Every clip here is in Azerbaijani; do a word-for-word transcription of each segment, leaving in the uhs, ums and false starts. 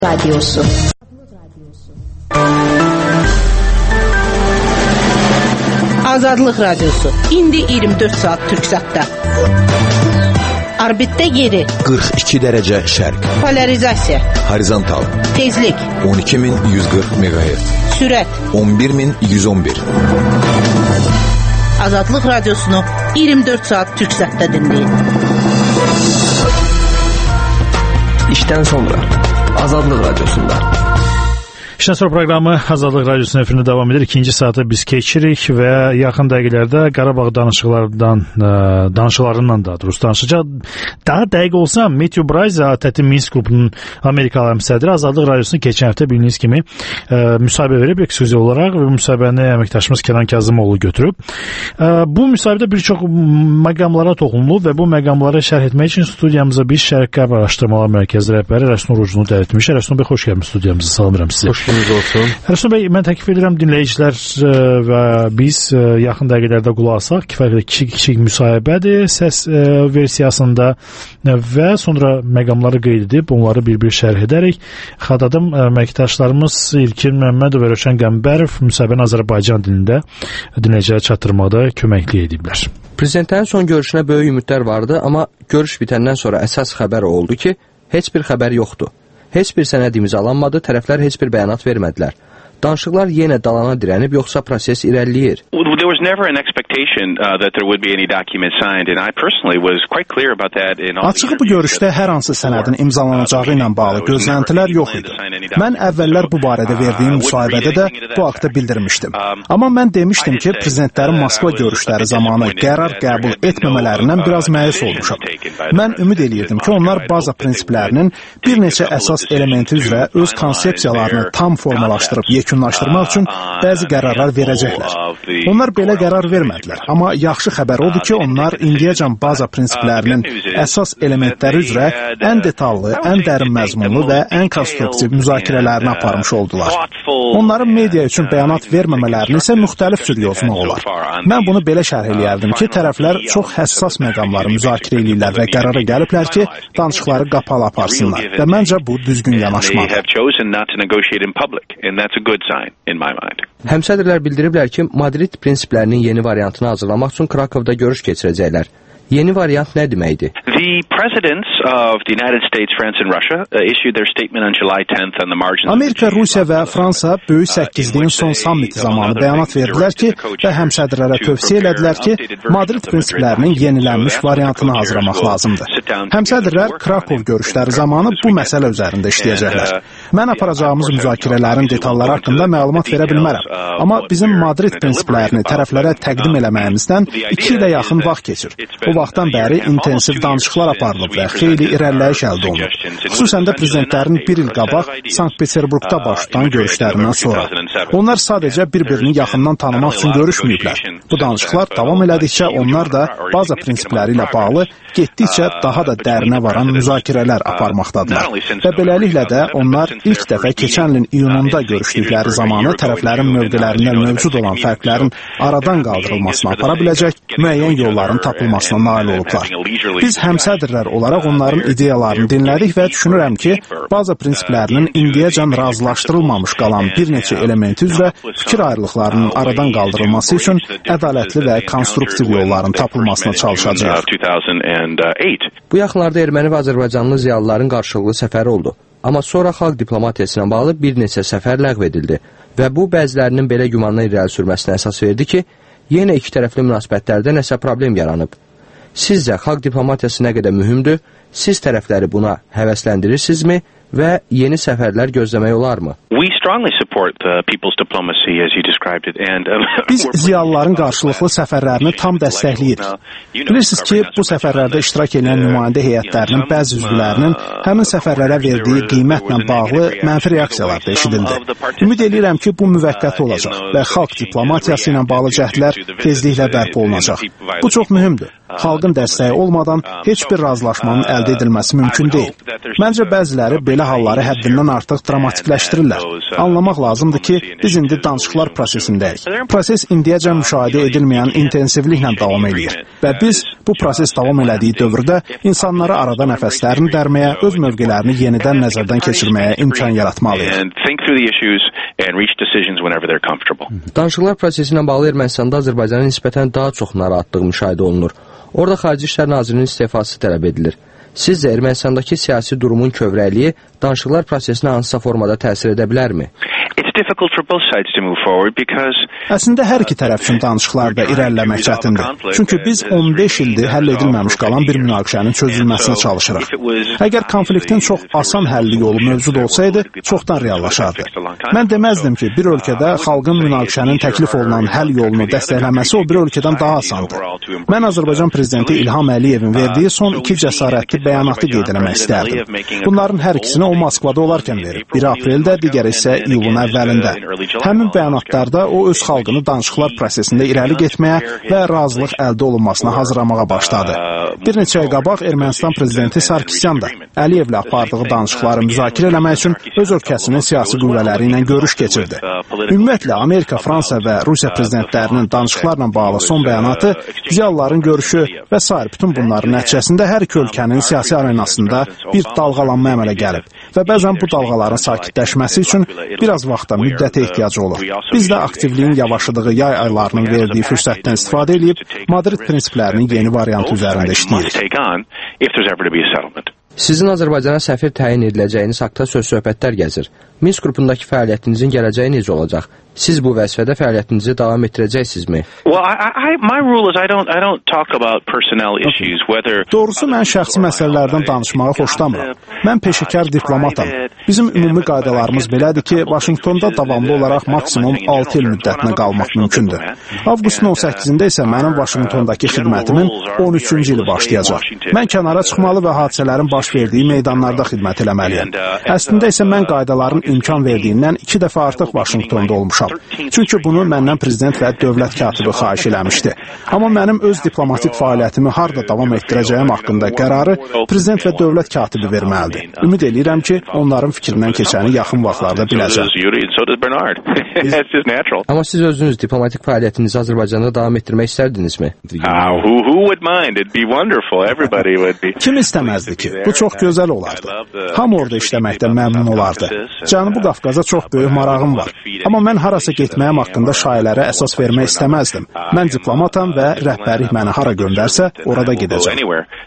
Radyosu. Azadlıq Radyosu. İndi iyirmi dörd saat Türksatda. Orbitdə yeri. qırx iki dərəcə şərq. Polarizasiya. Horizontal. Tezlik. on iki min yüz qırx meqahertz. Sürət. on bir min yüz on bir. Azadlıq Radiosunu iyirmi dörd saat Türksatda dinləyin. İşdən sonra Azadlıq Radiosunda. İşdən sonra proqramı Azadlıq Radiosunun efirində davam edir. İkinci saatı biz keçirik və yaxın dəqiqələrdə Qarabağ danışıqlarından, danışıqlarından daha doğrusu danışacaq. Daha dəqiq olsa, Matthew Bryce, ATƏT Minsk qrupunun Amerikalı həmsədri Azadlıq Radiosunu keçən həftə bildiyiniz kimi ə, müsahibə verib eksklüziv olaraq və müsahibəni əməkdaşımız Kənan Kazımoğlu götürüb. Ə, bu müsahibədə bir çox məqamlara toxunulub və bu məqamları şərh etmək üçün studiyamıza biz Şərq-Qərb Araşdırmalar Mərkəzi rəhbəri Rəsnur Ucunu dəvət etmişik. Rəsnur bəy, xoş gəlmisiniz studiyamıza. Salamlayıram sizi. Xoş olsun. Rəsul bəy, mən təklif edirəm dinləyicilər və biz yaxın dəqiqələrdə qulaq asaq. Kifayət kiçik-kiçik müsahibədir səs versiyasında və sonra məqamları qeyd edib onları bir-bir şərh edərək xadadım əməkdaşlarımız İlkin Məmmədov və Rövşən Qəmbərov müsahibəni Azərbaycan dilində dinləyicilərə çatdırmada köməklik ediblər. Prezidentlərin son görüşünə böyük ümidlər vardı, amma görüş bitəndən sonra əsas xəbər oldu ki, heç bir xəbər yoxdur. Heç bir sənəd imzalanmadı, tərəflər heç bir bəyanat vermədilər. Danışıqlar yenə dalana dirənib, yoxsa proses irəliləyir? There was never an expectation uh, that there would be any document signed, and I personally was quite clear about that in all. Açığı bu görüşdə hər hansı sənədin imzalanacağı ilə bağlı gözləntilər yox idi. Mən əvvəllər bu barədə verdiyim müsahibədə də bu haqda bildirmişdim. Amma mən demişdim ki, prezidentlərin Moskva görüşləri zamanı qərar qəbul etməmələrindən biraz məyus olmuşam. Mən ümid eləyirdim ki, onlar baza prinsiplərinin bir neçə əsas elementi üzrə öz konsepsiyalarını tam formalaşdırıb yekunlaşdırmaq üçün bəzi qərarlar verəcəklər. Onlar belə qərar vermədilər, amma yaxşı xəbər odur ki, onlar indiyəcən baza prinsiplərinin əsas elementləri üzrə ən detallı, ən dərin məzmunlu və ən konstruktiv müzakirələrini aparmış oldular. Onların media üçün bəyanat verməmələrini isə müxtəlif cür yozmaq olar. Mən bunu belə şərh eləyərdim ki, tərəflər çox həssas məqamları müzakirə eləyirlər və qərara gəliblər ki, danışıqları qapalı aparsınlar və məncə bu düzgün yanaşmadır. Həmsədrlər bildiriblər ki, Madrid prinsiplərinin yeni variantını hazırlamaq üçün Krakovda görüş keçirəcəklər. Yeni variant nə deməkdir? The presidents of the United States, France and Russia issued their statement on July tenth on the margins. Amerika, Rusiya və Fransa böyük səkkizliyin son sammiti zamanı bəyanat verdilər ki, və həmsədrlərə tövsiyə elədilər ki, Madrid prinsiplərinin yenilənmiş variantını hazırlamaq lazımdır. Həmsədrlər Krakov görüşləri zamanı bu məsələ üzərində işləyəcəklər. Mən aparacağımız müzakirələrin detalları haqqında məlumat verə bilmərəm. Amma bizim Madrid prinsiplərini tərəflərə təqdim eləməyimizdən iki ilə yaxın vaxt keçir. Bu vaxtdan bəri intensiv danışıqlar aparılıb və xeyli irəliləyiş əldə olunub. Xüsusən də prezidentlərin bir il qabaq Sankt-Peterburqda baş tutan görüşlərindən sonra. Onlar sadəcə bir-birini yaxından tanımaq üçün görüşməyiblər. Bu danışıqlar davam elədikcə onlar da baza prinsipləri ilə bağlı getdikcə daha da dərinə varan müzakirələr aparmaqdadılar. Və beləliklə də onlar ilk dəfə keçən ilin iyununda görüşdükləri zamanı tərəflərin mövqelərində mövcud olan fərqlərin aradan qaldırılmasına apara biləcək müəyyən yolların tapılmasına nail olublar. Biz həmsədrlər olaraq onların ideyalarını dinlədik və düşünürəm ki, baza prinsiplərinin indiyəcən razılaşdırılmamış qalan bir neçə elementi üzrə fikir ayrılıqlarının aradan qaldırılması üçün ədalətli və konstruktiv yolların tapılmasına çalışacağıq. Bu yaxınlarda erməni və azərbaycanlı ziyalıların qarşılıqlı səfəri oldu. Amma sonra xalq diplomatiyasına bağlı bir neçə səfər ləğv edildi və bu bəzilərinin belə gümanla irəli sürməsinə əsas verdi ki, yenə iki tərəfli münasibətlərdə nəsə problem yaranıb. Sizcə xalq diplomatiyası nə qədər mühümdür? Siz tərəfləri buna həvəsləndirirsinizmi və yeni səfərlər gözləmək olarmı? Biz ziyalıların qarşılıqlı səfərlərini tam dəstəkləyirik. Bilirsiniz ki, bu səfərlərdə iştirak edən nümayəndə heyətlərinin bəzi üzvlərinin həmin səfərlərə verdiyi qiymətlə bağlı mənfi reaksiyalar da eşidildi. Ümid edirəm ki, bu müvəqqəti olacaq və xalq diplomatiyası ilə bağlı cəhdlər tezliklə bərpa olunacaq. Bu çox mühümdür. xalqın dəstəyi olmadan heç bir razılaşmanın əldə edilməsi mümkün deyil. Məncə bəziləri belə halları həddindən artıq dramatikləşdirirlər. Anlamaq lazımdır ki, biz indi danışıqlar prosesindəyik. Proses indiyəcən müşahidə edilməyən intensivliklə davam edir və biz bu proses davam elədiyi dövrdə insanları arada nəfəslərini dərməyə, öz mövqelərini yenidən nəzərdən keçirməyə imkan yaratmalıyıq. Danışıqlar prosesi ilə bağlı Ermənistanda Azərbaycanın nisbətən daha çox narahatlığı müşahidə olunur. Orada Xarici İşlər Nazirinin istifası tələb edilir. Sizcə Ermənistandakı siyasi durumun kövrəkliyi danışıqlar prosesinə hansısa formada təsir edə bilərmi? Əslində hər iki tərəf üçün danışıqlarda irəliləmək çətindir. Çünki biz on beş ildir həll edilməmiş qalan bir münaqişənin çözülməsinə çalışırıq. Əgər konfliktin çox asan həlli yolu mövcud olsaydı, çoxdan reallaşardı. Mən deməzdim ki, bir ölkədə xalqın münaqişənin təklif olunan həll yolunu dəstəkləməsi o bir ölkədən daha asandır. Mən Azərbaycan prezidenti İlham Əliyevin verdiyi son iki cəsarətli bəyanatı qeyd eləmək istərdim. Bunların hər ikisini o Moskvada olarkən verib. Biri apreldə, digəri isə iyulun əvvəlində. Həmin bəyanatlarda o öz xalqını danışıqlar prosesində irəli getməyə və razılıq əldə olunmasına hazırlamağa başladı. Bir neçə ay qabaq Ermənistan prezidenti Sarkisyan da Əliyevlə apardığı danışıqları müzakirə eləmək üçün öz ölkəsinin siyasi qüvvələri ilə görüş keçirdi. Ümumiyyətlə, Amerika, Fransa və Rusiya prezidentlərinin danışıqlarla bağlı son bəyanatı, ziyalıların görüşü və sair bütün bunların nəticəsində hər iki ölkənin siyasi arenasında bir dalğalanma əmələ gəlib və bəzən bu dalğaların sakitləşməsi üçün biraz vaxta, müddətə ehtiyacı olur. Biz də aktivliyin yavaşıdığı yay aylarının verdiyi fürsətdən istifadə edib Madrid prinsiplərinin yeni variantı üzərində işləyirik. Sizin Azərbaycana səfir təyin ediləcəyiniz haqda söz-söhbətlər gəzir. Minsk qrupundakı fəaliyyətinizin gələcəyi necə olacaq? Siz bu vəzifədə fəaliyyətinizi davam etdirəcəksizmi? Doğrusu, mən şəxsi məsələlərdən danışmağı xoşlamıram. Mən peşəkar diplomatam. Bizim ümumi qaydalarımız belədir ki, Vaşinqtonda davamlı olaraq maksimum altı il müddətinə qalmaq mümkündür. Avqustun on səkkizində isə mənim Vaşinqtondakı xidmətimin on üçüncü ili başlayacaq. Mən kənara çıxmalı və hadisələrin baş verdiyi meydanlarda xidmət eləməliyəm. Əslində isə mən qaydaların imkan verdiyindən iki dəfə artıq Vaşinqtonda olmuşam. Çünki bunu məndən prezident və dövlət katibi xahiş eləmişdi. Amma mənim öz diplomatik fəaliyyətimi harda davam etdirəcəyim haqqında qərarı prezident və dövlət katibi verməlidir. Ümid edirəm ki, onların fikrindən keçəni yaxın vaxtlarda biləcəm. Amma siz özünüz diplomatik fəaliyyətinizi Azərbaycanda davam etdirmək istərdinizmi? Kim istəməzdi ki? Bu çox gözəl olardı. Hamı orada işləməkdən məmnun olardı. Cənubi Qafqaza çox böyük marağım var. Amma mən harasa getməyim haqqında şayələrə əsas vermək istəməzdim. Mən diplomatam və rəhbərlik məni hara göndərsə, orada gedəcəm.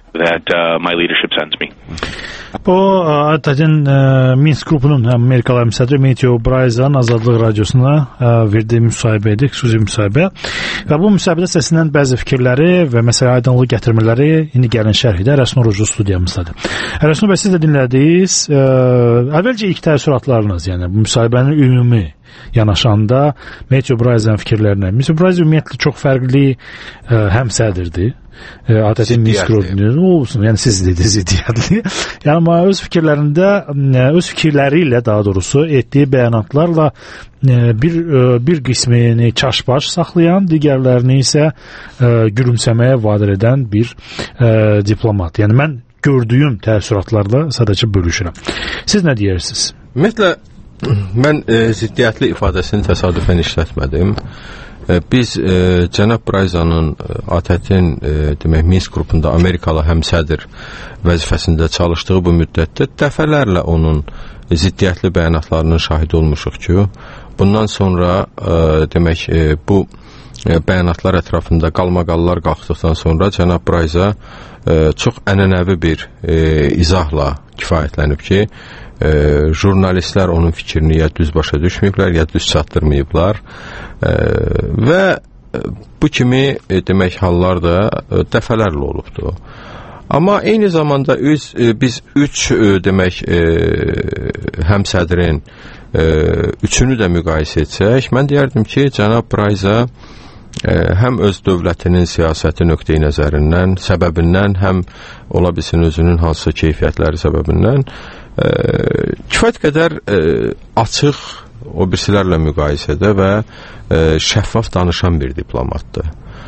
Bu, adətən Minsk qrupunun Amerikalı həmsədri Matthew Bryson Azadlıq Radiosuna verdiyi müsahibə idi, xüsusi müsahibə. Və bu müsahibədə səslənən bəzi fikirləri və məsələ aydınlıq gətirmələri indi gəlin şərhidə Rəsnur Ucu studiyamızdadır. Rəsnur bəy, siz də dinlədiniz. Əvvəlcə ilk təəssüratlarınız, yəni bu müsahibənin ümumi yanaşanda Matthew Bryson fikirlərinə. Matthew Bryson ümumiyyətlə çox fərqli həmsədirdir. Adətən Minsk qrupunu olsun, yəni siz dediniz ziddiyətli. Yəni öz fikirlərində, öz fikirləri ilə daha doğrusu etdiyi bəyanatlarla bir bir qismini çaşbaş saxlayan, digərlərini isə gülümsəməyə vadar edən bir diplomat. Yəni mən gördüyüm təəssüratlarla sadəcə bölüşürəm. Siz nə deyirsiniz? Ümumiyyətlə mən e, ziddiyyətli ifadəsini təsadüfən işlətmədim. E, biz e, cənab Bryzanın e, ATƏT-in e, demək Minsk qrupunda Amerikalı həmsədr vəzifəsində çalışdığı bu müddətdə dəfələrlə onun ziddiyyətli bəyanatlarının şahidi olmuşuq ki, bundan sonra e, demək e, bu e, bəyanatlar ətrafında qalmaqallar qalxdıqdan sonra cənab Bryza e, çox ənənəvi bir e, izahla kifayətlənib ki, e, jurnalistlər onun fikrini ya düz başa düşməyiblər, ya düz çatdırmayıblar e, və bu kimi e, demək hallar da e, dəfələrlə olubdur. Amma eyni zamanda üz, e, biz üç e, demək e, həmsədrin e, üçünü də müqayisə etsək, mən deyərdim ki, cənab Bryza həm öz dövlətinin siyasəti nöqteyi nəzərindən, səbəbindən, həm ola bilsin özünün hansısa keyfiyyətləri səbəbindən e, kifayət qədər e, açıq o birisilərlə müqayisədə və e, şəffaf danışan bir diplomatdır.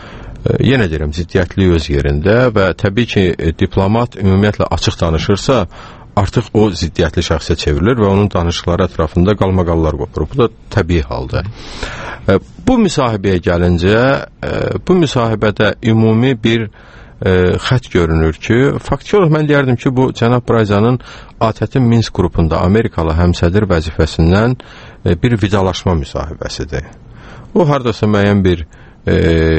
yenə deyirəm, ziddiyyətli öz yerində və təbii ki, diplomat ümumiyyətlə açıq danışırsa, artıq o ziddiyyətli şəxsə çevrilir və onun danışıqları ətrafında qalmaqallar qopur. Bu da təbii haldır. Bu müsahibəyə gəlincə, bu müsahibədə ümumi bir e, xət görünür ki, faktiki olaraq mən deyərdim ki, bu cənab Brayzanın ATƏT-in Minsk qrupunda Amerikalı həmsədr vəzifəsindən e, bir vidalaşma müsahibəsidir. O hardasa müəyyən bir e,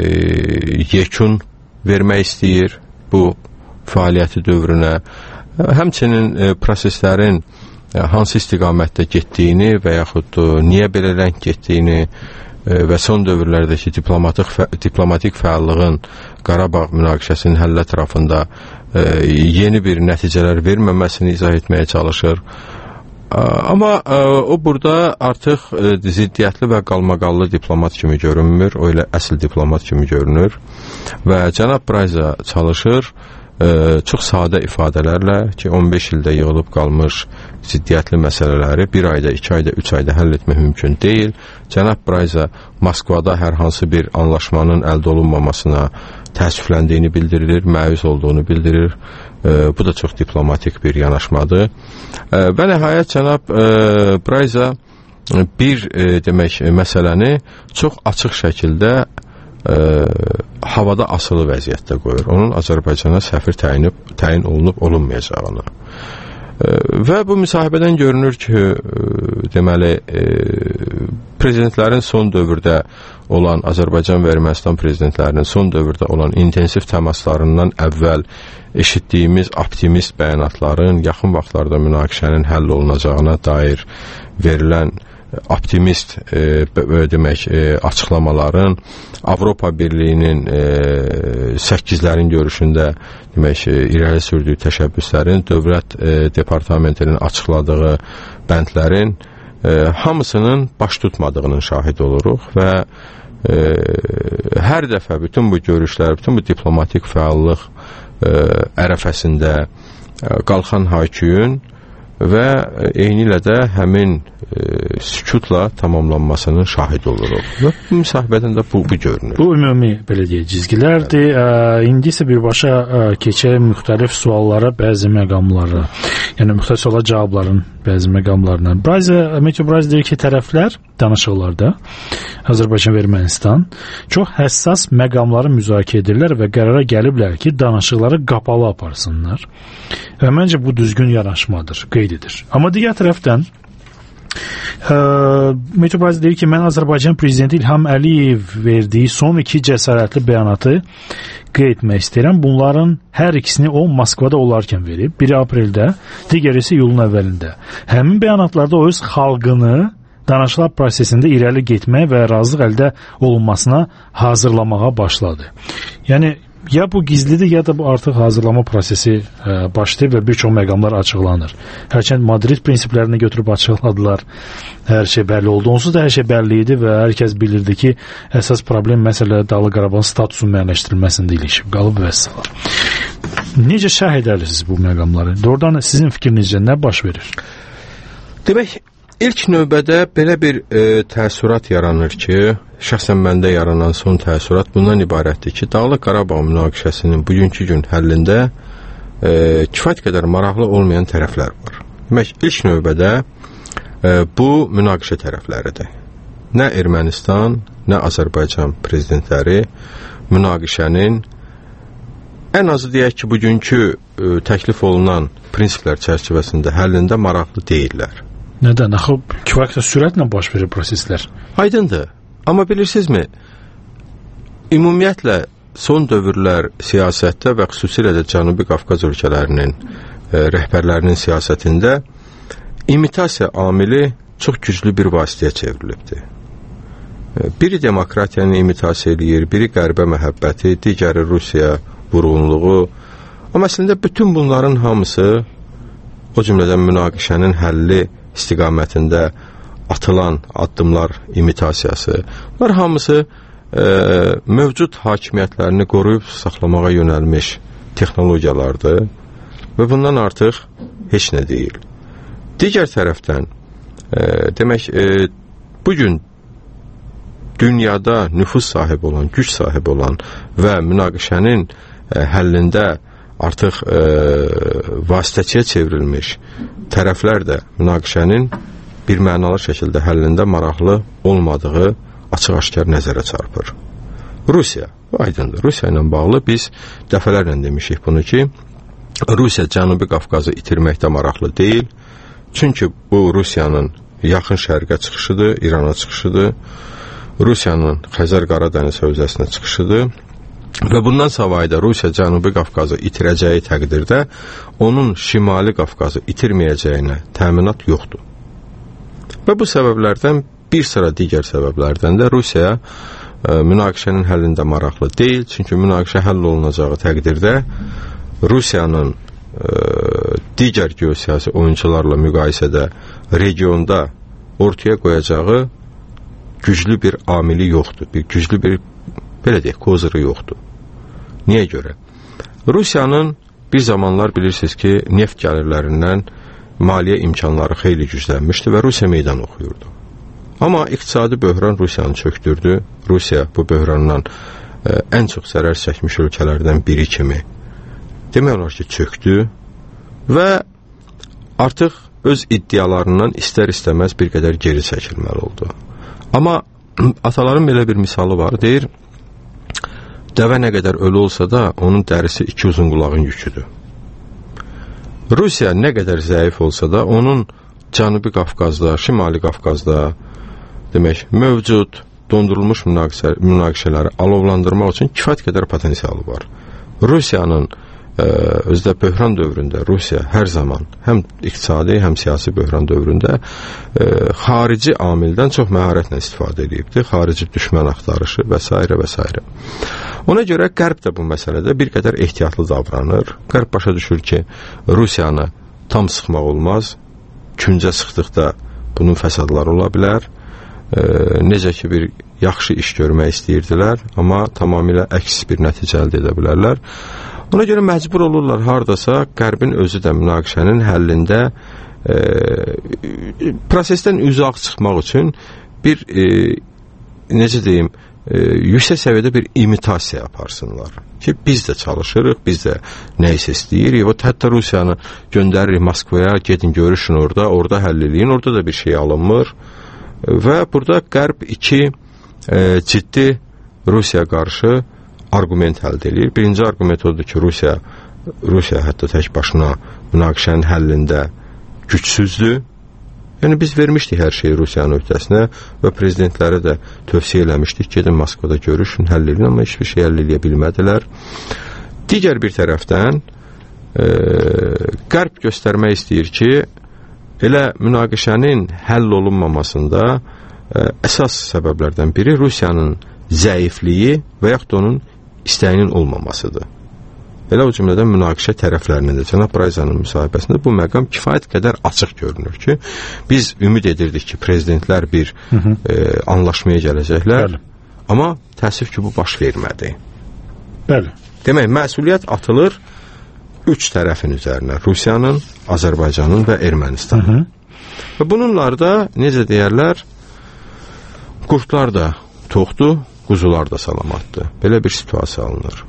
yekun vermək istəyir bu fəaliyyəti dövrünə. Həmçinin e, proseslərin e, hansı istiqamətdə getdiyini və yaxud niyə belə rəng getdiyini e, və son dövrlərdəki diplomatik, fə, diplomatik fəallığın Qarabağ münaqişəsinin həlli ətrafında e, yeni bir nəticələr verməməsini izah etməyə çalışır. E, amma e, o burada artıq e, ziddiyyətli və qalmaqallı diplomat kimi görünmür, o elə əsl diplomat kimi görünür və cənab Brayza çalışır Ee, çox sadə ifadələrlə ki, on beş ildə yığılıb qalmış ziddiyyətli məsələləri bir ayda, iki ayda, üç ayda həll etmək mümkün deyil. Cənab Brayza Moskvada hər hansı bir anlaşmanın əldə olunmamasına təəssüfləndiyini bildirir, məyus olduğunu bildirir. Ee, bu da çox diplomatik bir yanaşmadır. Ee, və nəhayət cənab e, Brayza bir e, demək məsələni çox açıq şəkildə Ə, havada asılı vəziyyətdə qoyur. Onun Azərbaycana səfir təyinib, təyin olunub olunmayacağını. Ə, və bu müsahibədən görünür ki, ə, deməli, ə, prezidentlərin son dövrdə olan, Azərbaycan və Ermənistan prezidentlərinin son dövrdə olan intensiv təmaslarından əvvəl eşitdiyimiz optimist bəyanatların yaxın vaxtlarda münaqişənin həll olunacağına dair verilən optimist e, demək e, açıqlamaların Avropa Birliyinin e, səkkizlərin görüşündə demək e, irəli sürdüyü təşəbbüslərin, dövlət e, departamentinin açıqladığı bəndlərin e, hamısının baş tutmadığının şahid oluruq və e, hər dəfə bütün bu görüşlər, bütün bu diplomatik fəallıq e, ərəfəsində e, qalxan hayküyün və eyni ilə də həmin e, sükutla tamamlanmasının şahid oluruq. Və bu müsahibədən də bu, bu görünür. Bu ümumi belə deyək cizgilərdir. Evet. İndi isə birbaşa keçək müxtəlif suallara, bəzi məqamlara. Yəni müxtəlif suala cavabların bəzi məqamlarına. Brayza, Meteo Brayza deyir ki, tərəflər danışıqlarda Azərbaycan və Ermənistan çox həssas məqamları müzakirə edirlər və qərara gəliblər ki, danışıqları qapalı aparsınlar. Və məncə bu düzgün yanaşmadır, qeyd edir. Amma digər tərəfdən Meteo Brayza deyir ki, mən Azərbaycan prezidenti İlham Əliyev verdiyi son iki cəsarətli bəyanatı qeyd etmək istəyirəm. Bunların hər ikisini o Moskvada olarkən verib. Biri apreldə, digəri isə iyulun əvvəlində. Həmin bəyanatlarda o öz xalqını danışıqlar prosesində irəli getməyə və razılıq əldə olunmasına hazırlamağa başladı. Yəni ya bu gizlidir, ya da bu artıq hazırlama prosesi e, başlayıb və bir çox məqamlar açıqlanır. Hərçənd Madrid prinsiplərini götürüb açıqladılar. Hər şey bəlli oldu. Onsuz da hər şey bəlli idi və hər kəs bilirdi ki, əsas problem məsələ Dağlıq Qarabağın statusunun müəyyənləşdirilməsində ilişib qalıb və s. Necə şərh edərsiniz bu məqamları? Doğrudan sizin fikrinizcə nə baş verir? Demək, İlk növbədə belə bir e, təəssürat yaranır ki, şəxsən məndə yaranan son təəssürat bundan ibarətdir ki, Dağlıq Qarabağ münaqişəsinin bugünkü gün həllində e, kifayət qədər maraqlı olmayan tərəflər var. Demək, ilk növbədə e, bu münaqişə tərəfləridir. Nə Ermənistan, nə Azərbaycan prezidentləri münaqişənin ən azı deyək ki, bugünkü e, təklif olunan prinsiplər çərçivəsində həllində maraqlı deyirlər. Nədən? Axı kifayət sürətlə baş verir proseslər. Aydındır. Amma bilirsinizmi, ümumiyyətlə son dövrlər siyasətdə və xüsusilə də Cənubi Qafqaz ölkələrinin e, rəhbərlərinin siyasətində imitasiya amili çox güclü bir vasitəyə çevrilibdir. E, biri demokratiyanı imitasiya eləyir, biri qərbə məhəbbəti, digəri Rusiya vurğunluğu. Amma əslində bütün bunların hamısı, o cümlədən münaqişənin həlli istiqamətində atılan addımlar imitasiyası. Bunlar hamısı e, mövcud hakimiyyətlərini qoruyub saxlamağa yönəlmiş texnologiyalardır və bundan artıq heç nə deyil. Digər tərəfdən e, demək, e, bugün dünyada nüfuz sahibi olan, güc sahibi olan və münaqişənin e, həllində artıq e, vasitəçiyə çevrilmiş tərəflər də münaqişənin bir mənalı şəkildə həllində maraqlı olmadığı açıq-aşkar nəzərə çarpır. Rusiya, aydındır. Rusiya ilə bağlı biz dəfələrlə demişik bunu ki, Rusiya Cənubi Qafqazı itirməkdə maraqlı deyil. Çünki bu Rusiyanın yaxın şərqə çıxışıdır, İrana çıxışıdır. Rusiyanın Xəzər Qara Dəniz hövzəsinə çıxışıdır və bundan savayda Rusiya Cənubi Qafqazı itirəcəyi təqdirdə onun Şimali Qafqazı itirməyəcəyinə təminat yoxdur. Və bu səbəblərdən bir sıra digər səbəblərdən də Rusiya ə, münaqişənin həllində maraqlı deyil. Çünki münaqişə həll olunacağı təqdirdə Rusiyanın ə, digər geosiyasi oyuncularla müqayisədə regionda ortaya qoyacağı güclü bir amili yoxdur. Bir güclü bir, belə deyək, kozırı yoxdur. Niyə görə? Rusiyanın bir zamanlar bilirsiniz ki, neft gəlirlərindən maliyyə imkanları xeyli güclənmişdi və Rusiya meydan oxuyurdu. Amma iqtisadi böhran Rusiyanı çökdürdü. Rusiya bu böhrandan ə, ən çox zərər çəkmiş ölkələrdən biri kimi demək olar ki, çökdü və artıq öz iddialarından istər-istəməz bir qədər geri çəkilməli oldu. Amma ataların belə bir misalı var, deyir, dəvə nə qədər ölü olsa da onun dərisi iki uzun qulağın yüküdür. Rusiya nə qədər zəif olsa da onun Cənubi Qafqazda, Şimali Qafqazda demək, mövcud dondurulmuş münaqişə, münaqişələri alovlandırmaq üçün kifayət qədər potensialı var. Rusiyanın özdə böhran dövründə Rusiya hər zaman həm iqtisadi, həm siyasi böhran dövründə e, xarici amildən çox məharətlə istifadə edibdir. Xarici düşmən axtarışı və s. və s. Ona görə Qərb də bu məsələdə bir qədər ehtiyatlı davranır. Qərb başa düşür ki, Rusiyanı tam sıxmaq olmaz. Küncə sıxdıqda bunun fəsadları ola bilər. E, necə ki, bir yaxşı iş görmək istəyirdilər, amma tamamilə əks bir nəticə əldə edə bilərlər. Ona görə məcbur olurlar hardasa Qərbin özü də münaqişənin həllində e, prosesdən uzaq çıxmaq üçün bir e, necə deyim e, yüksək səviyyədə bir imitasiya yaparsınlar ki, biz də çalışırıq, biz də nə isə istəyirik, o hətta Rusiyanı göndəririk Moskvaya, gedin görüşün orada, orada həll eləyin, orada da bir şey alınmır və burada Qərb iki e, ciddi Rusiya qarşı argument əldə edir. Birinci argument odur ki, Rusiya Rusiya hətta tək başına münaqişənin həllində gücsüzdür. Yəni biz vermişdik hər şeyi Rusiyanın öhdəsinə və prezidentləri də tövsiyə eləmişdik, gedin Moskvada görüşün, həll edin, amma heç bir şey həll edə bilmədilər. Digər bir tərəfdən e, Qərb göstərmək istəyir ki, elə münaqişənin həll olunmamasında e, əsas səbəblərdən biri Rusiyanın zəifliyi və yaxud da onun istəyinin olmamasıdır. Elə o cümlədən münaqişə tərəflərinin də cənab Brayzanın müsahibəsində bu məqam kifayət qədər açıq görünür ki, biz ümid edirdik ki, prezidentlər bir hı -hı. E, anlaşmaya gələcəklər, bəli. Amma təəssüf ki, bu baş vermədi. Bəli. Demək, məsuliyyət atılır üç tərəfin üzərinə, Rusiyanın, Azərbaycanın və Ermənistanın. Hı -hı. Və bununlar da, necə deyərlər, qurtlar da toxdur, quzular da salamatdır. Belə bir situasiya alınır.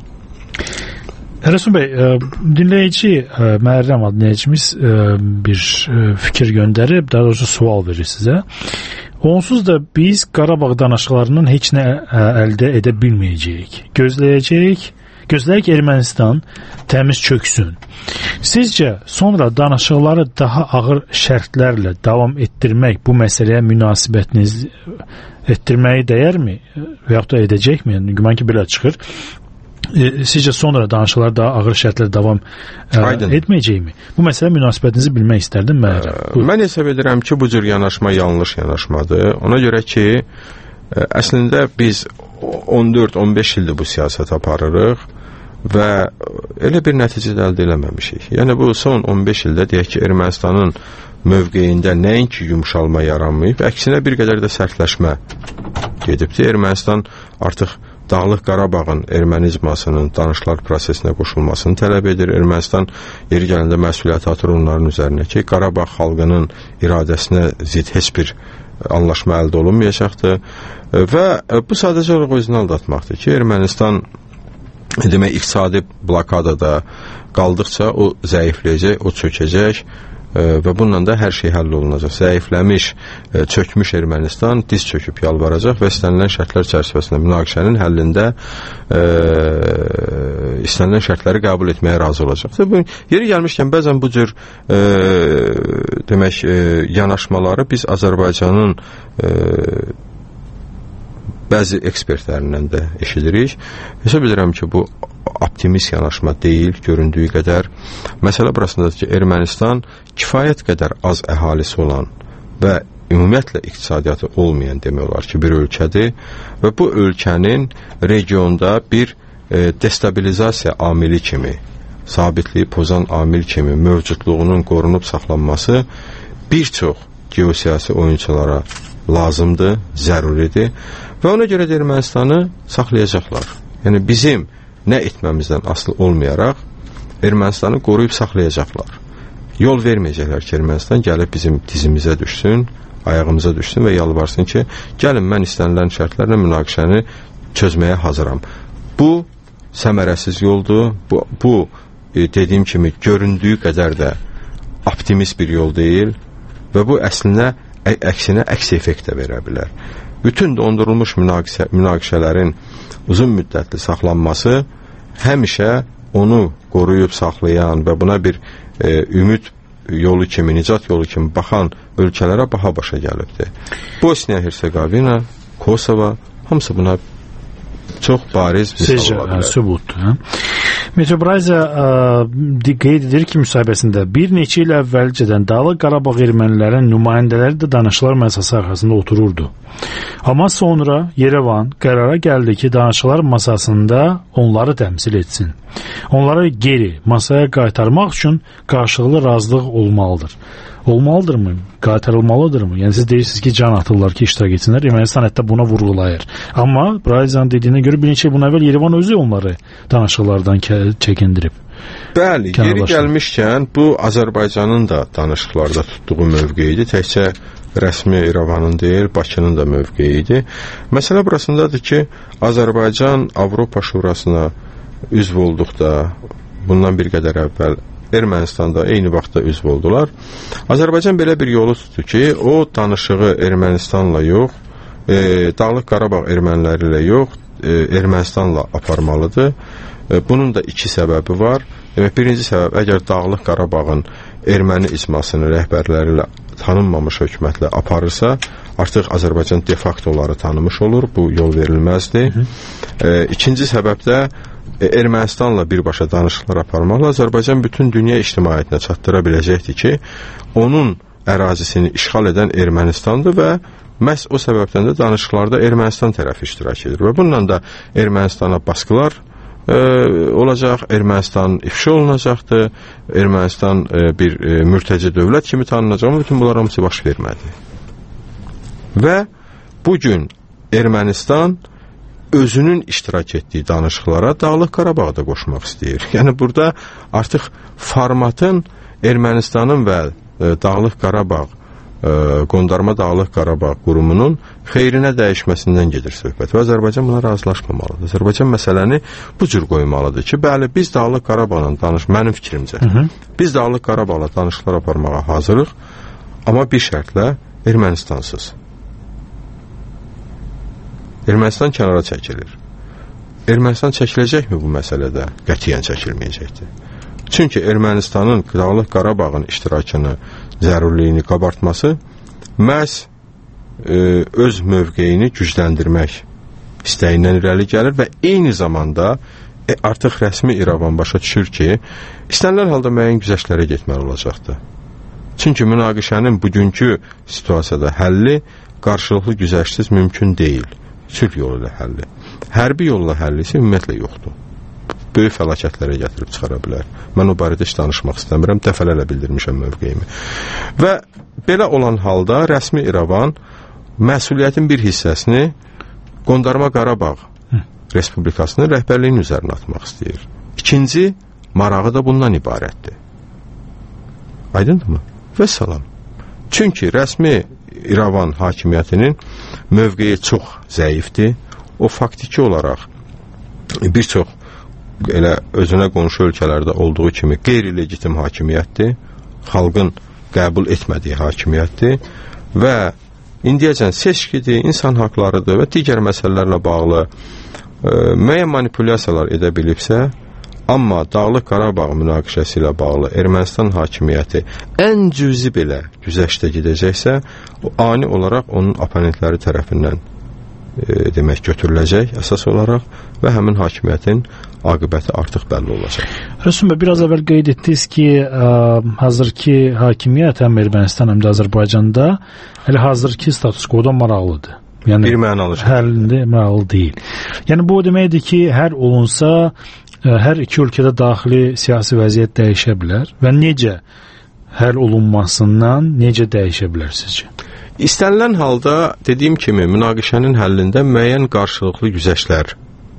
Rəsul bəy, dinləyici, Məhərrəm adlı dinləyicimiz bir fikir göndərib, daha doğrusu sual verir sizə. Onsuz da biz Qarabağ danışıqlarından heç nə əldə edə bilməyəcəyik. Gözləyəcəyik, gözləyək Ermənistan təmiz çöksün. Sizcə sonra danışıqları daha ağır şərtlərlə davam etdirmək bu məsələyə münasibətiniz etdirməyi dəyərmi? Və yaxud da edəcəkmi? Yəni, güman ki, belə çıxır. E, sizcə sonra danışıqlar daha ağır şərtlərlə davam e, etməyəcəkmi? Bu məsələ münasibətinizi bilmək istərdim. Ə, mən hesab edirəm ki, bu cür yanaşma yanlış yanaşmadır. Ona görə ki, ə, əslində biz on dörd on beş ildir bu siyasət aparırıq və elə bir nəticə əldə eləməmişik. Yəni bu son on beş ildə deyək ki, Ermənistanın mövqeyində nəinki yumşalma yaranmayıb, əksinə bir qədər də sərtləşmə gedibdir. Ermənistan artıq Dağlıq Qarabağın ermənizmasının danışıqlar prosesinə qoşulmasını tələb edir. Ermənistan yeri gələndə məsuliyyəti atır onların üzərinə ki, Qarabağ xalqının iradəsinə zid heç bir anlaşma əldə olunmayacaqdır və bu sadəcə olaraq özünü aldatmaqdır ki, Ermənistan demək iqtisadi blokadada qaldıqca o zəifləyəcək, o çökəcək və bununla da hər şey həll olunacaq. Zəifləmiş, çökmüş Ermənistan diz çöküb yalvaracaq və istənilən şərtlər çərçivəsində münaqişənin həllində e, istənilən şərtləri qəbul etməyə razı olacaq. Bu, yeri gəlmişkən bəzən bu cür e, demək e, yanaşmaları biz Azərbaycanın e, bəzi ekspertlərindən də eşidirik. Hesab edirəm ki, bu optimist yanaşma deyil, göründüyü qədər. Məsələ burasındadır ki, Ermənistan kifayət qədər az əhalisi olan və ümumiyyətlə iqtisadiyyatı olmayan demək olar ki, bir ölkədir və bu ölkənin regionda bir e, destabilizasiya amili kimi, sabitliyi pozan amil kimi mövcudluğunun qorunub saxlanması bir çox geosiyasi oyunçulara lazımdır, zəruridir və ona görə də Ermənistanı saxlayacaqlar. Yəni bizim nə etməmizdən asılı olmayaraq Ermənistanı qoruyub saxlayacaqlar. Yol verməyəcəklər ki, Ermənistan gəlib bizim dizimizə düşsün, ayağımıza düşsün və yalvarsın ki, gəlin mən istənilən şərtlərlə münaqişəni çözməyə hazıram. Bu səmərəsiz yoldur. Bu, bu e, dediyim kimi göründüyü qədər də optimist bir yol deyil və bu əslində ə, əksinə əks effekt də verə bilər. Bütün dondurulmuş münaqişə, münaqişələrin uzun müddətli saxlanması həmişə onu qoruyub saxlayan və buna bir e, ümid yolu kimi, nicat yolu kimi baxan ölkələrə baha başa gəlibdir. Bosniya-Hersegovina, Kosova, hamısı buna çox bariz misal ola bilər. Sübutdur. Metrobrayza qeyd edir ki, müsahibəsində bir neçə il əvvəlcədən Dağlıq Qarabağ ermənilərin nümayəndələri də danışıqlar masası arxasında otururdu. Amma sonra Yerevan qərara gəldi ki, danışıqlar masasında onları təmsil etsin. Onları geri masaya qaytarmaq üçün qarşılıqlı razılıq olmalıdır. Olmalıdırmı? Qaytarılmalıdırmı? Yəni siz deyirsiniz ki, can atırlar ki, iştirak etsinlər. Ermənistan hətta buna vurğulayır. Amma Brayzanın dediyinə görə bir neçə il bundan əvvəl Yerevan özü onları danışıqlardan çəkindirib. Bəli, yeri gəlmişkən bu Azərbaycanın da danışıqlarda tutduğu mövqeyidir. Təkcə rəsmi İrəvanın deyil, Bakının da mövqeyidir. Məsələ burasındadır ki, Azərbaycan Avropa Şurasına üzv olduqda, bundan bir qədər əvvəl Ermənistanda eyni vaxtda üzv oldular. Azərbaycan belə bir yolu tutdu ki, o danışığı Ermənistanla yox, e, Dağlıq Qarabağ erməniləri ilə yox, e, Ermənistanla aparmalıdır. E, bunun da iki səbəbi var. Demək, birinci səbəb, əgər Dağlıq Qarabağın erməni icmasını rəhbərləri ilə tanınmamış hökumətlə aparırsa, artıq Azərbaycan de facto onları tanımış olur. Bu yol verilməzdir. E, ikinci səbəb də Ermənistanla birbaşa danışıqlar aparmaqla Azərbaycan bütün dünya ictimaiyyətinə çatdıra biləcəkdir ki, onun ərazisini işğal edən Ermənistandır və məhz o səbəbdən də danışıqlarda Ermənistan tərəfi iştirak edir və bununla da Ermənistana baskılar e, olacaq, Ermənistan ifşa olunacaqdır, Ermənistan e, bir e, mürtəci dövlət kimi tanınacaq, amma bütün bunlar hamısı baş vermədi. Və bugün Ermənistan özünün iştirak etdiyi danışıqlara Dağlıq Qarabağı da qoşmaq istəyir. Yəni burada artıq formatın Ermənistanın və e, Dağlıq Qarabağ, e, Qondarma Dağlıq Qarabağ qurumunun xeyrinə dəyişməsindən gedir söhbət və Azərbaycan buna razılaşmamalıdır. Azərbaycan məsələni bu cür qoymalıdır ki, bəli, biz Dağlıq Qarabağla danış, mənim fikrimcə, hı -hı. biz Dağlıq Qarabağla danışıqlar aparmağa hazırıq, amma bir şərtlə Ermənistansız. Ermənistan kənara çəkilir. Ermənistan çəkiləcəkmi bu məsələdə? Qətiyyən çəkilməyəcəkdir. Çünki Ermənistanın Dağlıq Qarabağın iştirakını, zərurliyini qabartması məhz e, öz mövqeyini gücləndirmək istəyindən irəli gəlir və eyni zamanda e, artıq rəsmi İrəvan başa düşür ki, istənilən halda müəyyən güzəştlərə getməli olacaqdır. Çünki münaqişənin bugünkü situasiyada həlli qarşılıqlı güzəştsiz mümkün deyil. Sülh yolu ilə həlli. Hərbi yolla həlli isə ümumiyyətlə yoxdur. Böyük fəlakətlərə gətirib çıxara bilər. Mən o barədə heç danışmaq istəmirəm, dəfələrlə bildirmişəm mövqeyimi. Və belə olan halda rəsmi İrəvan məsuliyyətin bir hissəsini Qondarma Qarabağ Hı. Respublikasının rəhbərliyinin üzərinə atmaq istəyir. İkinci marağı da bundan ibarətdir. Aydındırmı? Və salam. Çünki rəsmi İrəvan hakimiyyətinin mövqeyi çox zəifdir. O faktiki olaraq bir çox elə özünə qonşu ölkələrdə olduğu kimi qeyri-legitim hakimiyyətdir. Xalqın qəbul etmədiyi hakimiyyətdir və indiyəcən seçkidir, insan haqlarıdır və digər məsələlərlə bağlı e, müəyyən manipulyasiyalar edə bilibsə, amma Dağlıq Qarabağ münaqişəsi ilə bağlı Ermənistan hakimiyyəti ən cüzi belə güzəştə gedəcəksə, o ani olaraq onun oponentləri tərəfindən e, demək götürüləcək əsas olaraq və həmin hakimiyyətin aqibəti artıq bəlli olacaq. Rüstəm bəy, biraz əvvəl qeyd etdiniz ki, ə, hazırki hakimiyyət həm Ermənistan həm də Azərbaycanda hələ hazırki status quodan maraqlıdır. Yəni, bir mənalı şey. Həlində maraqlı deyil. Yəni, bu o deməkdir ki, hər olunsa, ə, hər iki ölkədə daxili siyasi vəziyyət dəyişə bilər və necə həll olunmasından necə dəyişə bilər sizcə? İstənilən halda, dediyim kimi, münaqişənin həllində müəyyən qarşılıqlı güzəştlər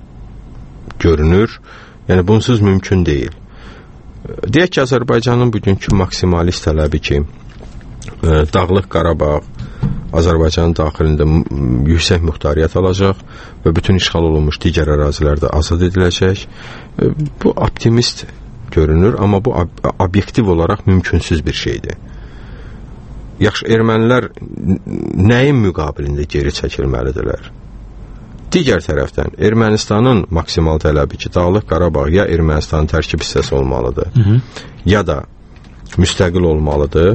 görünür. Yəni, bunsuz mümkün deyil. Deyək ki, Azərbaycanın bugünkü maksimalist tələbi ki, Dağlıq Qarabağ Azərbaycanın daxilində yüksək muxtariyyət alacaq və bütün işğal olunmuş digər ərazilərdə azad ediləcək. Bu optimist görünür, amma bu obyektiv olaraq mümkünsüz bir şeydir. Yaxşı, ermənilər nəyin müqabilində geri çəkilməlidirlər? Digər tərəfdən, Ermənistanın maksimal tələbi ki, Dağlıq Qarabağ ya Ermənistanın tərkib hissəsi olmalıdır, hı -hı. ya da müstəqil olmalıdır.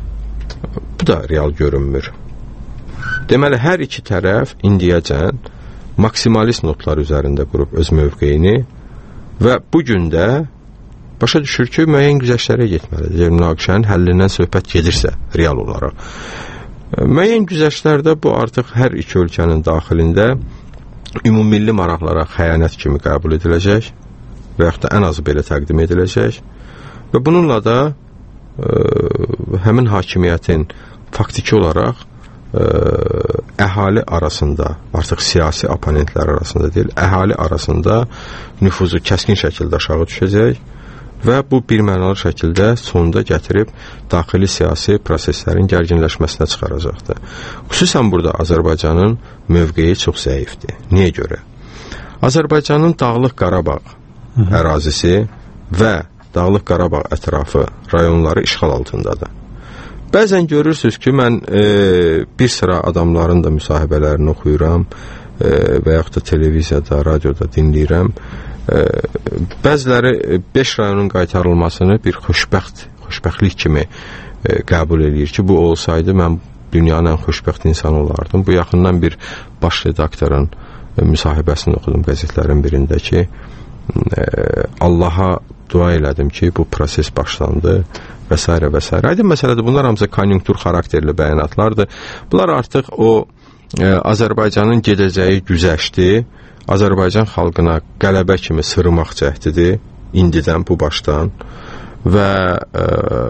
Bu da real görünmür. Deməli, hər iki tərəf indiyəcən maksimalist notlar üzərində qurub öz mövqeyini və bugün də başa düşür ki, müəyyən güzəştlərə getməlidir. Münaqişənin həllindən söhbət gedirsə, real olaraq. Müəyyən güzəştlərdə bu artıq hər iki ölkənin daxilində ümummilli maraqlara xəyanət kimi qəbul ediləcək və yaxud da ən azı belə təqdim ediləcək və bununla da ə, həmin hakimiyyətin faktiki olaraq ə, əhali arasında, artıq siyasi oponentlər arasında deyil, əhali arasında nüfuzu kəskin şəkildə aşağı düşəcək və bu bir mənalı şəkildə sonunda gətirib daxili siyasi proseslərin gərginləşməsinə çıxaracaqdır. Xüsusən burada Azərbaycanın mövqeyi çox zəifdir. Niyə görə? Azərbaycanın Dağlıq Qarabağ Hı -hı. ərazisi və Dağlıq Qarabağ ətrafı rayonları işğal altındadır. Bəzən görürsünüz ki, mən e, bir sıra adamların da müsahibələrini oxuyuram e, və yaxud da televiziyada, radioda dinləyirəm. E, bəziləri beş rayonun qaytarılmasını bir xoşbəxt, xoşbəxtlik kimi e, qəbul edir ki, bu olsaydı mən dünyanın ən xoşbəxt insanı olardım. Bu yaxından bir baş redaktorun e, müsahibəsini oxudum qəzetlərin birində ki, e, Allaha dua elədim ki, bu proses başlandı və s. və s. Aydın məsələdir, bunlar hamısı konjunktur xarakterli bəyanatlardır. Bunlar artıq o e, Azərbaycanın gedəcəyi güzəşti, Azərbaycan xalqına qələbə kimi sırmaq cəhdidir, indidən, bu başdan və e,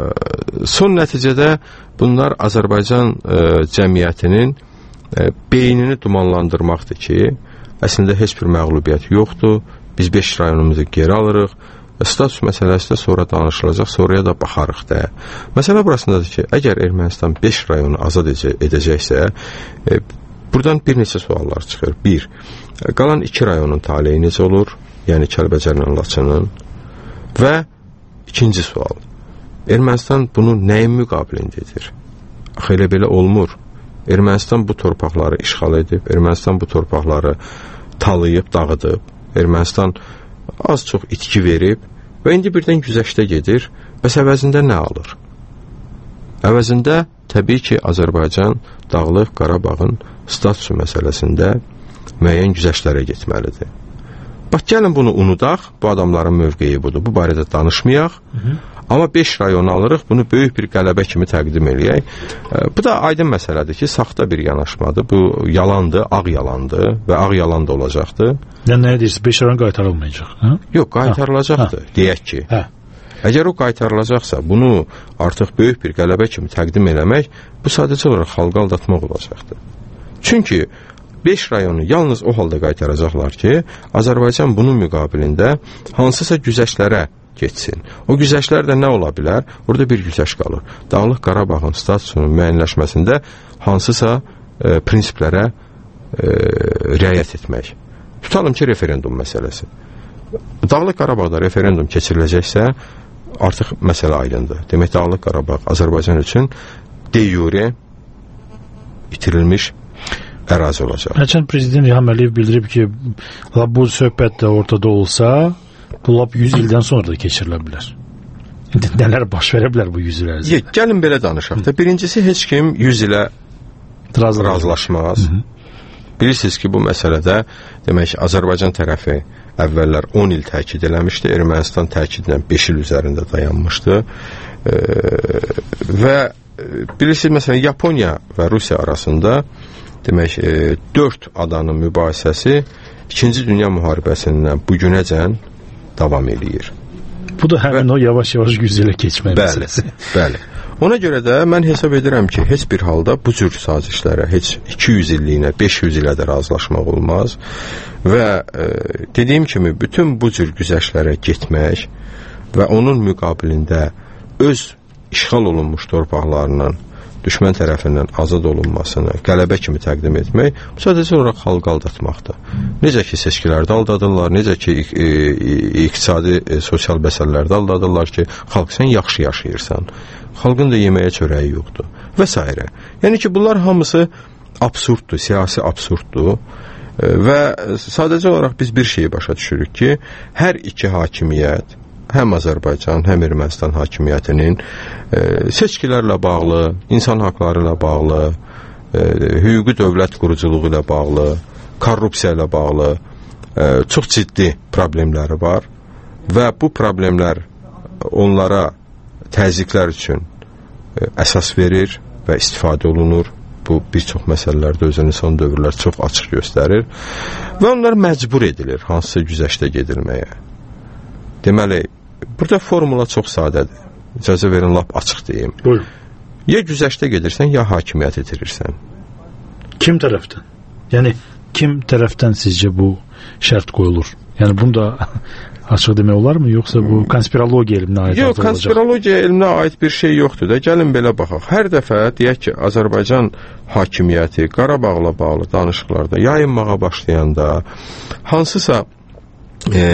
son nəticədə bunlar Azərbaycan e, cəmiyyətinin e, beynini dumanlandırmaqdır ki, əslində heç bir məğlubiyyət yoxdur, biz beş rayonumuzu geri alırıq, status məsələsi də sonra danışılacaq, sonraya da baxarıq da. Məsələ burasındadır ki, əgər Ermənistan beş rayonu azad edəcəksə, e, buradan bir neçə suallar çıxır. Bir, qalan iki rayonun taleyi necə olur? Yəni Kəlbəcərlə Laçının. Və ikinci sual, Ermənistan bunu nəyin müqabilində edir? Axı elə belə olmur. Ermənistan bu torpaqları işğal edib, Ermənistan bu torpaqları talayıb, dağıdıb, Ermənistan az çox itki verib və indi birdən güzəştə gedir. Bəs əvəzində nə alır? Əvəzində təbii ki, Azərbaycan Dağlıq Qarabağın statusu məsələsində müəyyən güzəştlərə getməlidir. Bax, gəlin bunu unudaq, bu adamların mövqeyi budur, bu barədə danışmayaq, Hı -hı. amma beş rayonu alırıq, bunu böyük bir qələbə kimi təqdim eləyək. Bu da aydın məsələdir ki, saxta bir yanaşmadır, bu yalandır, ağ yalandır və ağ yalan da olacaqdır. Yəni, nə edirsiz, beş rayon qaytarılmayacaq? Hə? Yox, qaytarılacaqdır, hə. deyək ki. Hə. Əgər o qaytarılacaqsa, bunu artıq böyük bir qələbə kimi təqdim eləmək, bu sadəcə olaraq xalqı aldatmaq olacaqdır. Çünki beş rayonu yalnız o halda qaytaracaqlar ki, Azərbaycan bunun müqabilində hansısa güzəştlərə getsin. O güzəştlər də nə ola bilər? Burada bir güzəşt qalır. Dağlıq Qarabağın statusunun müəyyənləşməsində hansısa e, prinsiplərə e, riayət etmək. Tutalım ki, referendum məsələsi. Dağlıq Qarabağda referendum keçiriləcəksə, artıq məsələ aydındır. Demək, Dağlıq Qarabağ Azərbaycan üçün de jure itirilmiş ərazi olacaq. Həçən prezident İlham Əliyev bildirib ki, bu söhbət də ortada olsa, bu lap yüz ildən sonra da keçirilə bilər. Nələr baş verə bilər bu yüz il ərzində? Gəlin belə danışaq da. Birincisi, heç kim yüz ilə Razı razılaşmaz. Hı -hı. Bilirsiniz ki, bu məsələdə demək, Azərbaycan tərəfi əvvəllər on il təkid eləmişdi, Ermənistan təkidlə beş il üzərində dayanmışdı. E, və bilirsiniz, məsələn, Yaponiya və Rusiya arasında demək, e, dörd adanın mübahisəsi İkinci Dünya müharibəsindən bu günəcən davam eləyir. Bu da həmin və, o yavaş-yavaş yüz ilə keçmək məsələsi. Bəli, bəli. Ona görə də mən hesab edirəm ki, heç bir halda bu cür sazişlərə heç iki yüz illiyinə, beş yüz ilə də razılaşmaq olmaz və e, dediyim kimi bütün bu cür güzəştlərə getmək və onun müqabilində öz işğal olunmuş torpaqlarının düşmən tərəfindən azad olunmasını qələbə kimi təqdim etmək sadəcə olaraq xalqı aldatmaqdır. Necə ki, seçkilərdə aldadırlar, necə ki, e, e, iqtisadi, e, sosial məsələlərdə aldadırlar ki, xalq sən yaxşı yaşayırsan, xalqın da yeməyə çörəyi yoxdur və s. Yəni ki, bunlar hamısı absurddur, siyasi absurddur e, və sadəcə olaraq biz bir şeyi başa düşürük ki, hər iki hakimiyyət, həm Azərbaycan, həm Ermənistan hakimiyyətinin e, seçkilərlə bağlı, insan haqları ilə bağlı, e, hüquqi dövlət quruculuğu ilə bağlı, korrupsiya ilə bağlı e, çox ciddi problemləri var və bu problemlər onlara təzyiqlər üçün e, əsas verir və istifadə olunur. Bu, bir çox məsələlərdə özünü son dövrlər çox açıq göstərir və onlar məcbur edilir hansısa güzəştə gedilməyə. Deməli, burada formula çox sadədir. İcazə verin, lap açıq deyim. Buyurun. Ya güzəştə gedirsən, ya hakimiyyət itirirsən. Kim tərəfdən? Yəni, kim tərəfdən sizcə bu şərt qoyulur? Yəni, bunu da açıq demək olar mı? Yoxsa bu konspirologiya elminə aid yox, olacaq? Yox, konspirologiya elminə aid bir şey yoxdur da. Gəlin belə baxaq. Hər dəfə deyək ki, Azərbaycan hakimiyyəti Qarabağla bağlı danışıqlarda yayınmağa başlayanda hansısa e,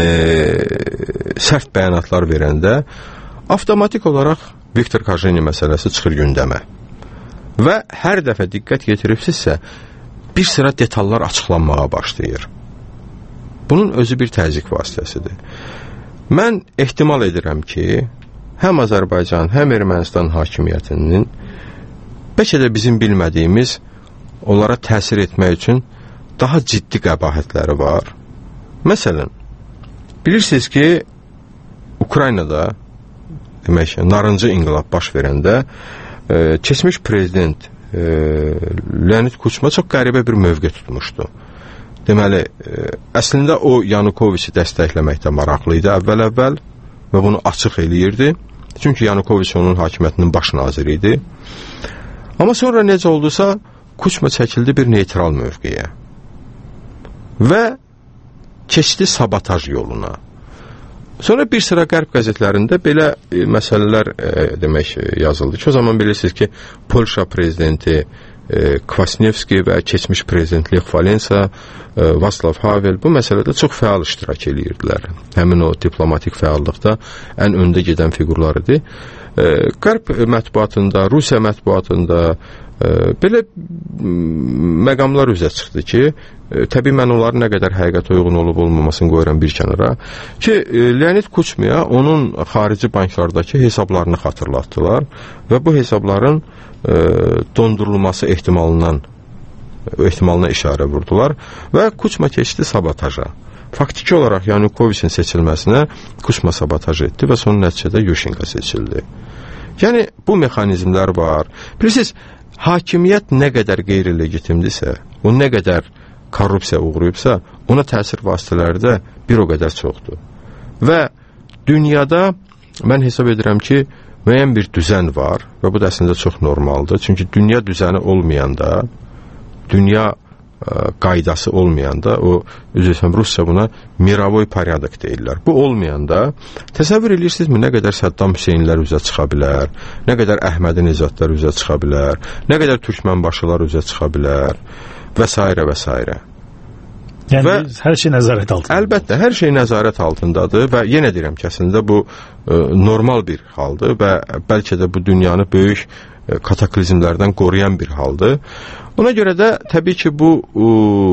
sərt bəyanatlar verəndə avtomatik olaraq Viktor Kajeni məsələsi çıxır gündəmə. Və hər dəfə diqqət yetiribsizsə, bir sıra detallar açıqlanmağa başlayır. Bunun özü bir təzyiq vasitəsidir. Mən ehtimal edirəm ki, həm Azərbaycan, həm Ermənistan hakimiyyətinin bəlkə də bizim bilmədiyimiz onlara təsir etmək üçün daha ciddi qəbahətləri var. Məsələn, bilirsiniz ki, Ukraynada demək, narıncı inqilab baş verəndə e, keçmiş prezident e, Leonid Kuchma çox qəribə bir mövqe tutmuşdu. Deməli, e, əslində o Yanukoviçi dəstəkləməkdə maraqlı idi əvvəl-əvvəl və bunu açıq eləyirdi. Çünki Yanukoviç onun hakimiyyətinin baş naziri idi. Amma sonra necə oldusa, Kuchma çəkildi bir neytral mövqeyə və keçdi sabotaj yoluna. Sonra bir sıra qərb qəzetlərində belə e, məsələlər e, demək yazıldı ki, o zaman bilirsiniz ki, Polşa prezidenti e, Kvasniewski və keçmiş prezident Lech Valensa, e, Václav Havel bu məsələdə çox fəal iştirak edirdilər. Həmin o diplomatik fəallıqda ən öndə gedən fiqurlar idi. E, qərb mətbuatında, Rusiya mətbuatında e, belə məqamlar üzə çıxdı ki, e, təbii mən onların nə qədər həqiqətə uyğun olub olmamasını qoyuram bir kənara ki, e, Leonid Kuchma'ya onun xarici banklardakı hesablarını xatırlatdılar və bu hesabların e, dondurulması ehtimalından ehtimalına işarə vurdular və Kuchma keçdi sabotaja. Faktiki olaraq Yanukoviçin seçilməsinə Kuchma sabotaj etdi və son nəticədə Yushchenko seçildi. Yəni, bu mexanizmlər var. Bilirsiniz, hakimiyyət nə qədər qeyri-legitimdirsə, o nə qədər korrupsiya uğrayıbsa, ona təsir vasitələri də bir o qədər çoxdur. Və dünyada mən hesab edirəm ki, müəyyən bir düzən var və bu da əslində çox normaldır. Çünki dünya düzəni olmayanda, dünya qaydası olmayanda, o üzrə Rusca buna mirovoy porядок deyirlər. Bu olmayanda təsəvvür edirsinizmi nə qədər Saddam Hüseynlər üzə çıxa bilər, nə qədər Əhmədi Nezadlar üzə çıxa bilər, nə qədər Türkmənbaşılar üzə çıxa bilər və s. və s. Yəni və hər şey nəzarət altındadır. Əlbəttə, hər şey nəzarət altındadır və yenə deyirəm ki, əslində bu e, normal bir haldır və bəlkə də bu dünyanı böyük e, kataklizmlərdən qoruyan bir haldır. Ona görə də təbii ki, bu e,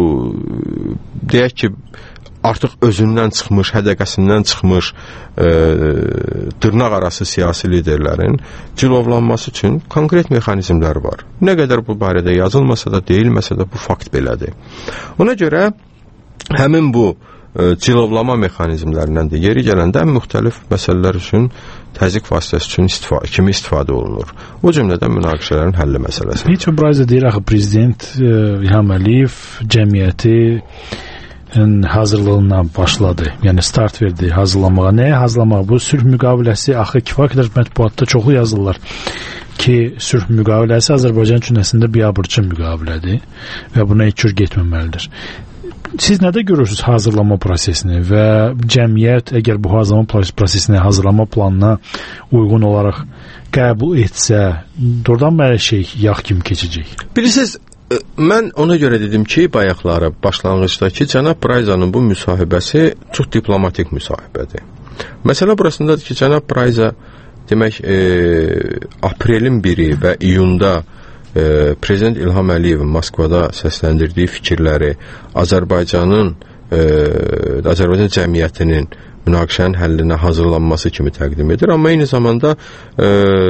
deyək ki, artıq özündən çıxmış, hədəqəsindən çıxmış e, dırnaq arası siyasi liderlərin cilovlanması üçün konkret mexanizmlər var. Nə qədər bu barədə yazılmasa da, deyilməsə də bu fakt belədir. Ona görə həmin bu e, cilovlama mexanizmlərindən də yeri gələndə müxtəlif məsələlər üçün təzyiq vasitəsi üçün istifadə, kimi istifadə olunur. O cümlədən münaqişələrin həlli məsələsi. Heç bir brazə deyir axı prezident e, İlham Əliyev cəmiyyəti hazırlığına başladı. Yəni start verdi hazırlamağa. Nəyə hazırlamağa? Bu sülh müqaviləsi axı kifayət qədər mətbuatda çoxlu yazırlar ki, sülh müqaviləsi Azərbaycan üçün əslində biabırçı müqavilədir və buna heç cür getməməlidir. Siz nədə görürsünüz hazırlama prosesini və cəmiyyət əgər bu hazırlama prosesini, hazırlama planına uyğun olaraq qəbul etsə, doğrudan belə şey yağ kimi keçəcək? Bilirsiniz, mən ona görə dedim ki, bayaqları başlanğıcdakı cənab Brayzanın bu müsahibəsi çox diplomatik müsahibədir. Məsələ burasındadır ki, cənab Brayza demək e, aprelin biri və iyunda e, Prezident İlham Əliyevin Moskvada səsləndirdiyi fikirləri Azərbaycanın e, Azərbaycan cəmiyyətinin münaqişənin həllinə hazırlanması kimi təqdim edir. Amma eyni zamanda e,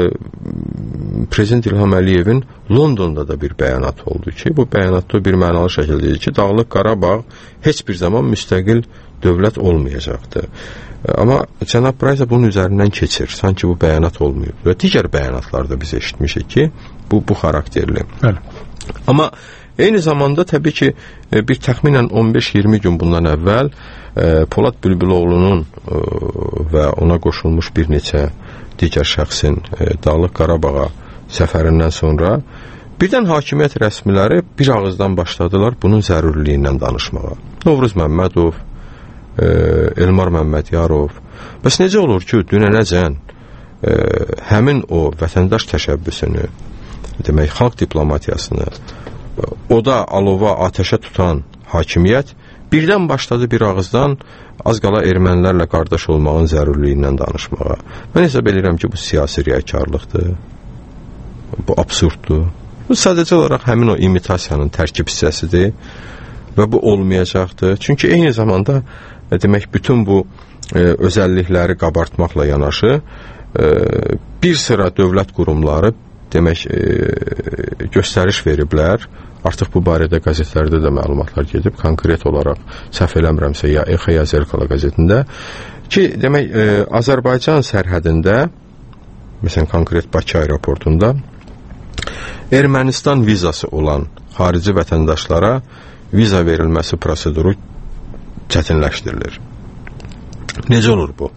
Prezident İlham Əliyevin Londonda da bir bəyanat oldu ki, bu bəyanatda bir mənalı şəkildə deyir ki, Dağlıq Qarabağ heç bir zaman müstəqil dövlət olmayacaqdır. Amma cənab Brayza bunun üzərindən keçir. Sanki bu bəyanat olmayıb. Və digər bəyanatlarda biz eşitmişik ki, bu bu xarakterli. Bəli. Amma eyni zamanda təbii ki, bir təxminən on beş iyirmi gün bundan əvvəl Polad Bülbüloğlu'nun və ona qoşulmuş bir neçə digər şəxsin Dağlıq Qarabağa səfərindən sonra birdən hakimiyyət rəsmiləri bir ağızdan başladılar bunun zəruriliyindən danışmağa. Novruz Məmmədov, Elmar Məmmədyarov. Bəs necə olur ki, dünənəcən həmin o vətəndaş təşəbbüsünü, demək, xalq diplomatiyasını, o da alova, ateşə tutan hakimiyyət birdən başladı bir ağızdan az qala ermənilərlə qardaş olmağın zəruriliyindən danışmağa. Mən hesab edirəm ki, bu siyasi riyakarlıqdır, bu absurddur. Bu sadəcə olaraq həmin o imitasiyanın tərkib hissəsidir və bu olmayacaqdır. Çünki eyni zamanda demək, bütün bu e, özəllikləri qabartmaqla yanaşı e, bir sıra dövlət qurumları demək, e, göstəriş veriblər. Artıq bu barədə qəzetlərdə də məlumatlar gedib, konkret olaraq səhv eləmirəmsə ya Exa ya Zerkala qəzetində ki, demək, e, Azərbaycan sərhədində, məsələn, konkret Bakı aeroportunda Ermənistan vizası olan xarici vətəndaşlara viza verilməsi proseduru çətinləşdirilir. Necə olur bu?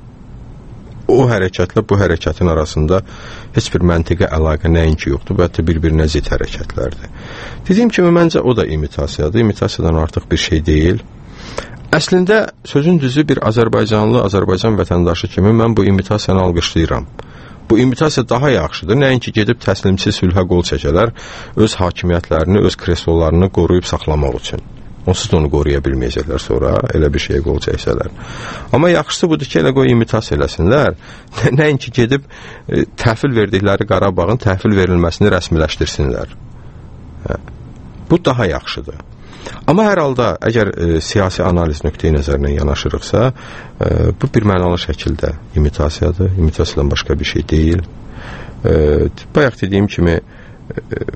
O hərəkətlə bu hərəkətin arasında heç bir məntiqə əlaqə nəinki yoxdur, və hətta bir-birinə zid hərəkətlərdir. Dediyim kimi, məncə o da imitasiyadır. İmitasiyadan artıq bir şey deyil. Əslində, sözün düzü bir Azərbaycanlı, Azərbaycan vətəndaşı kimi mən bu imitasiyanı alqışlayıram. Bu imitasiya daha yaxşıdır. Nəinki gedib təslimçi sülhə qol çəkələr, öz hakimiyyətlərini, öz kreslolarını qoruyub saxlamaq üçün. Onsuz da onu qoruya bilməyəcəklər sonra, elə bir şeyə qol çəksələr. Amma yaxşısı budur ki, elə qoy imitasiya eləsinlər. Nəinki gedib e, təhvil verdikləri Qarabağın təhvil verilməsini rəsmiləşdirsinlər. Hə. Bu daha yaxşıdır. Amma hər halda, əgər e, siyasi analiz nöqteyi nəzərindən yanaşırıqsa, e, bu bir mənalı şəkildə imitasiyadır. İmitasiyadan başqa bir şey deyil. E, bayaq dediyim kimi, e,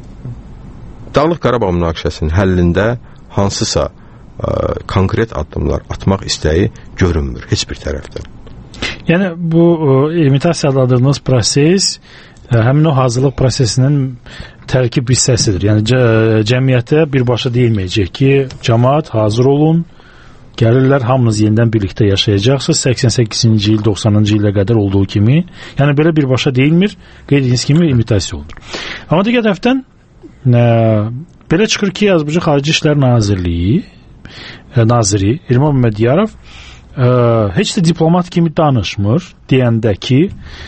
Dağlıq Qarabağ münaqişəsinin həllində hansısa ə, konkret addımlar atmaq istəyi görünmür heç bir tərəfdən. Yəni bu ə, imitasiya adladığınız proses ə, həmin o hazırlıq prosesinin tərkib hissəsidir. Yəni cə, cəmiyyətə birbaşa deyilməyəcək ki, cəmaət hazır olun, gəlirlər, hamınız yenidən birlikdə yaşayacaqsınız səksən səkkizinci il, doxsanıncı ilə qədər olduğu kimi. Yəni belə birbaşa deyilmir, qeyd etdiyiniz kimi imitasiya olur. Amma digər tərəfdən ə, Belə çıxır ki, Azərbaycan Xarici İşlər Nazirliyi naziri İlmar Məmmədiyarov heç də diplomat kimi danışmır, deyəndə ki,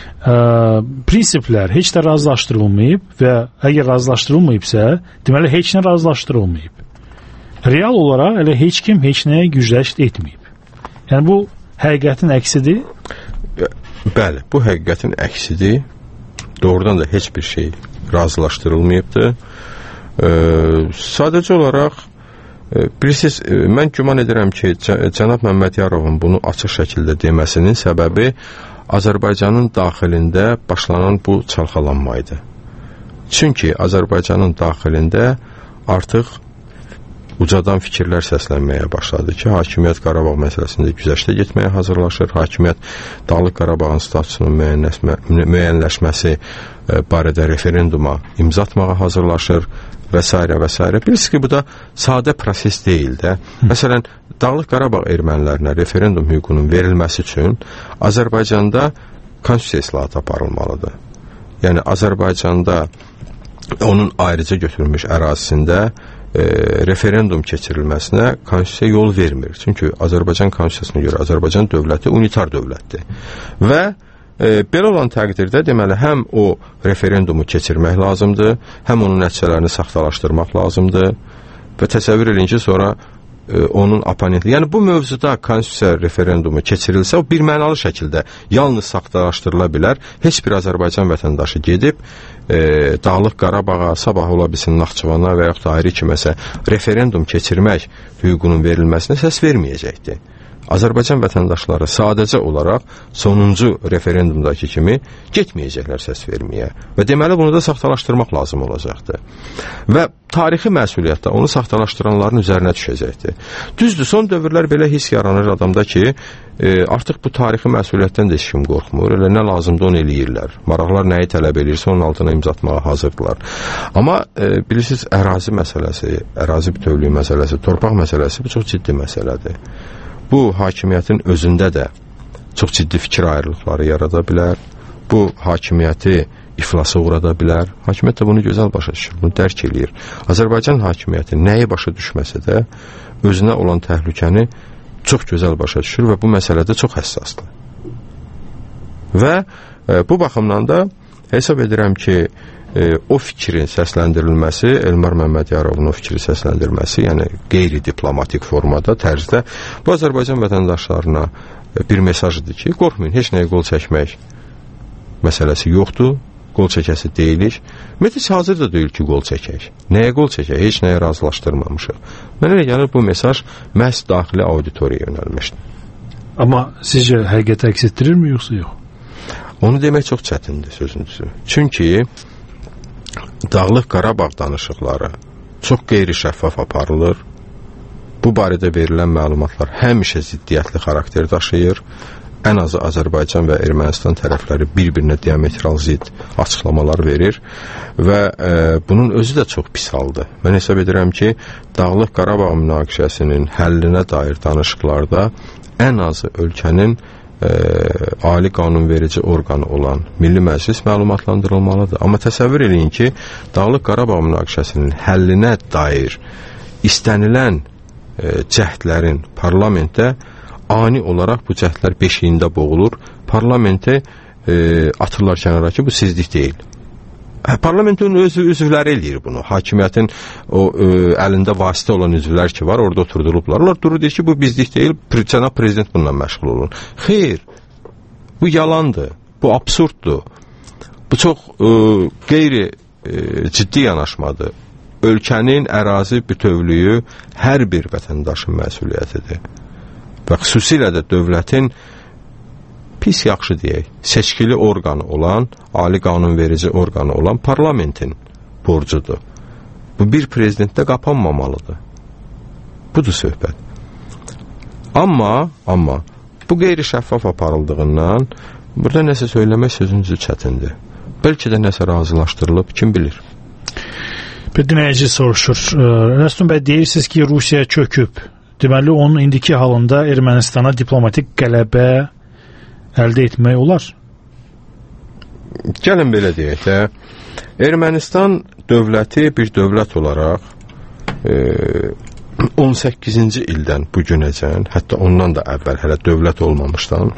prinsiplər heç də razılaşdırılmayıb və əgər razılaşdırılmayıbsa, deməli heç nə razılaşdırılmayıb. Real olaraq elə heç kim heç nəyə gücləşd etməyib. Yəni bu həqiqətin əksidir? Bəli, bu həqiqətin əksidir. Doğrudan da heç bir şey razılaşdırılmayıbdır. E, sadəcə olaraq e, bilirsiniz, e, mən güman edirəm ki, cənab Məmmədiyarovun bunu açıq şəkildə deməsinin səbəbi Azərbaycanın daxilində başlanan bu çalxalanmaydı. Çünki Azərbaycanın daxilində artıq ucadan fikirlər səslənməyə başladı ki, hakimiyyət Qarabağ məsələsində güzəştə getməyə hazırlaşır, hakimiyyət Dağlıq Qarabağın statusunun müəyyənləşməsi barədə referenduma imza atmağa hazırlaşır və s. və s. Bilirsiniz ki, bu da sadə proses deyil də. Məsələn, Dağlıq Qarabağ ermənilərinə referendum hüququnun verilməsi üçün Azərbaycanda konstitusiya islahatı aparılmalıdır. Yəni, Azərbaycanda onun ayrıca götürülmüş ərazisində E, referendum keçirilməsinə konstitusiya yol vermir. Çünki Azərbaycan konstitusiyasına görə Azərbaycan dövləti unitar dövlətdir. Və e, belə olan təqdirdə deməli həm o referendumu keçirmək lazımdır, həm onun nəticələrini saxtalaşdırmaq lazımdır və təsəvvür edin ki, sonra e, onun oponenti, yəni bu mövzuda konstitusiya referendumu keçirilsə, o bir mənalı şəkildə yalnız saxtalaşdırıla bilər. Heç bir Azərbaycan vətəndaşı gedib E, Dağlıq Qarabağa, sabah ola bilsin Naxçıvana və yaxud da ayrı kiməsə referendum keçirmək hüququnun verilməsinə səs verməyəcəkdir. Azərbaycan vətəndaşları sadəcə olaraq sonuncu referendumdakı kimi getməyəcəklər səs verməyə və deməli bunu da saxtalaşdırmaq lazım olacaqdır. Və tarixi məsuliyyətdə onu saxtalaşdıranların üzərinə düşəcəkdir. Düzdür, son dövrlər belə his yaranır adamda ki, e, artıq bu tarixi məsuliyyətdən də heç kim qorxmur, elə nə lazımdır onu eləyirlər. Maraqlar nəyi tələb edirsə onun altına imza atmağa hazırdılar. Amma e, bilirsiniz, ərazi məsələsi, ərazi bütövlüyü məsələsi, torpaq məsələsi bu çox ciddi məsələdir. Bu, hakimiyyətin özündə də çox ciddi fikir ayrılıqları yarada bilər. Bu, hakimiyyəti iflasa uğrada bilər. Hakimiyyət də bunu gözəl başa düşür, bunu dərk eləyir. Azərbaycan hakimiyyəti nəyi başa düşməsə də özünə olan təhlükəni çox gözəl başa düşür və bu məsələdə çox həssasdır. Və e, bu baxımdan da hesab edirəm ki, e, o fikrin səsləndirilməsi, Elmar Məmmədiyarovun o fikri səsləndirməsi, yəni qeyri-diplomatik formada, tərzdə bu Azərbaycan vətəndaşlarına e, bir mesajıdır ki, qorxmayın, heç nəyə qol çəkmək məsələsi yoxdur, qol çəkəsi deyilik. Ümumiyyətlə, hazır da deyil ki, qol çəkək. Nəyə qol çəkək? Heç nəyə razılaşdırmamışıq. Mənə elə gəlir, bu mesaj məhz daxili auditoriyaya yönəlmişdir. Amma sizcə həqiqəti əks etdirirmi, yoxsa yox? Onu demək çox çətindir, sözüncüsü. Çünki Dağlıq Qarabağ danışıqları çox qeyri-şəffaf aparılır. Bu barədə verilən məlumatlar həmişə ziddiyyətli xarakter daşıyır. Ən azı Azərbaycan və Ermənistan tərəfləri bir-birinə diametral zid açıqlamalar verir və e, bunun özü də çox pis haldır. Mən hesab edirəm ki, Dağlıq Qarabağ münaqişəsinin həllinə dair danışıqlarda ən azı ölkənin e, ali qanunverici orqanı olan Milli Məclis məlumatlandırılmalıdır. Amma təsəvvür edin ki, Dağlıq Qarabağ münaqişəsinin həllinə dair istənilən e, cəhdlərin parlamentdə ani olaraq bu cəhdlər beşiyində boğulur. Parlamente e, atırlar kənara ki, bu sizlik deyil. Parlamentin özü üzvləri eləyir bunu. Hakimiyyətin o e, əlində vasitə olan üzvlər ki var, orada oturdurublar. Onlar durur deyir ki, bu bizlik deyil, cənab prezident bununla məşğul olun. Xeyr, bu yalandır, bu absurddur. Bu çox e, qeyri e, ciddi yanaşmadır. Ölkənin ərazi bütövlüyü hər bir vətəndaşın məsuliyyətidir. Və xüsusilə də dövlətin pis yaxşı deyək, seçkili orqanı olan, ali qanunverici orqanı olan parlamentin borcudur. Bu bir prezidentdə qapanmamalıdır. Budur söhbət. Amma, amma bu qeyri-şəffaf aparıldığından burada nəsə söyləmək sözüncü çətindir. Bəlkə də nəsə razılaşdırılıb, kim bilir. Bir dinləyici soruşur. Rəstum bəy, deyirsiniz ki, Rusiya çöküb. Deməli, onun indiki halında Ermənistana diplomatik qələbə əldə etmək olar. Gəlin belə deyək də, Ermənistan dövləti bir dövlət olaraq on səkkizinci ildən bu günəcən, hətta ondan da əvvəl hələ dövlət olmamışdan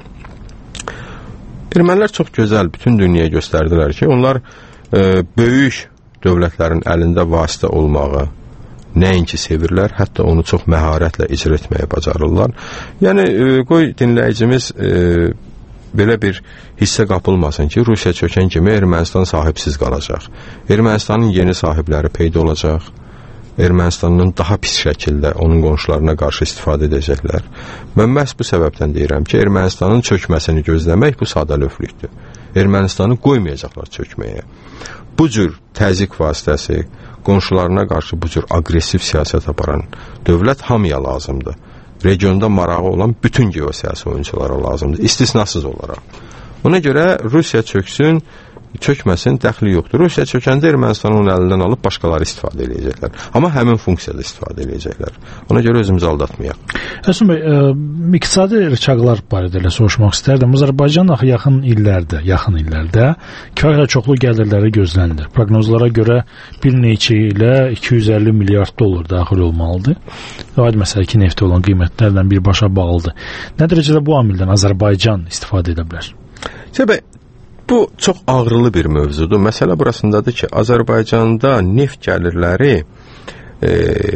ermənilər çox gözəl bütün dünyaya göstərdilər ki, onlar e, böyük dövlətlərin əlində vasitə olmağı nəinki sevirlər, hətta onu çox məharətlə icra etməyə bacarırlar. Yəni, e, qoy dinləyicimiz e, belə bir hissə qapılmasın ki, Rusiya çökən kimi Ermənistan sahibsiz qalacaq. Ermənistanın yeni sahibləri peyda olacaq. Ermənistanın daha pis şəkildə onun qonşularına qarşı istifadə edəcəklər. Mən məhz bu səbəbdən deyirəm ki, Ermənistanın çökməsini gözləmək bu sadəlövlükdür. Ermənistanı qoymayacaqlar çökməyə. Bu cür təzyiq vasitəsi, qonşularına qarşı bu cür aqressiv siyasət aparan dövlət hamıya lazımdır. Regionda marağı olan bütün geosiyasi oyunculara lazımdır, istisnasız olaraq. Ona görə Rusiya çöksün, çökməsin, dəxli yoxdur. Rusiya çökəndə Ermənistanı onun əlindən alıb başqaları istifadə edəcəklər. Amma həmin funksiyada istifadə edəcəklər. Ona görə özümüzü aldatmayaq. Həsən bəy, ə, iqtisadi rıçaqlar barədə elə soruşmaq istərdim. Azərbaycan axı yaxın illərdə, yaxın illərdə kifayət çoxlu gəlirləri gözlənilir. Proqnozlara görə bir neçə ilə iki yüz əlli milyard dollar daxil olmalıdır. Aid məsələ ki, neftə olan qiymətlərlə birbaşa bağlıdır. Nə dərəcədə bu amildən Azərbaycan istifadə edə bilər? Səbəb bu çox ağrılı bir mövzudur. Məsələ burasındadır ki, Azərbaycanda neft gəlirləri e,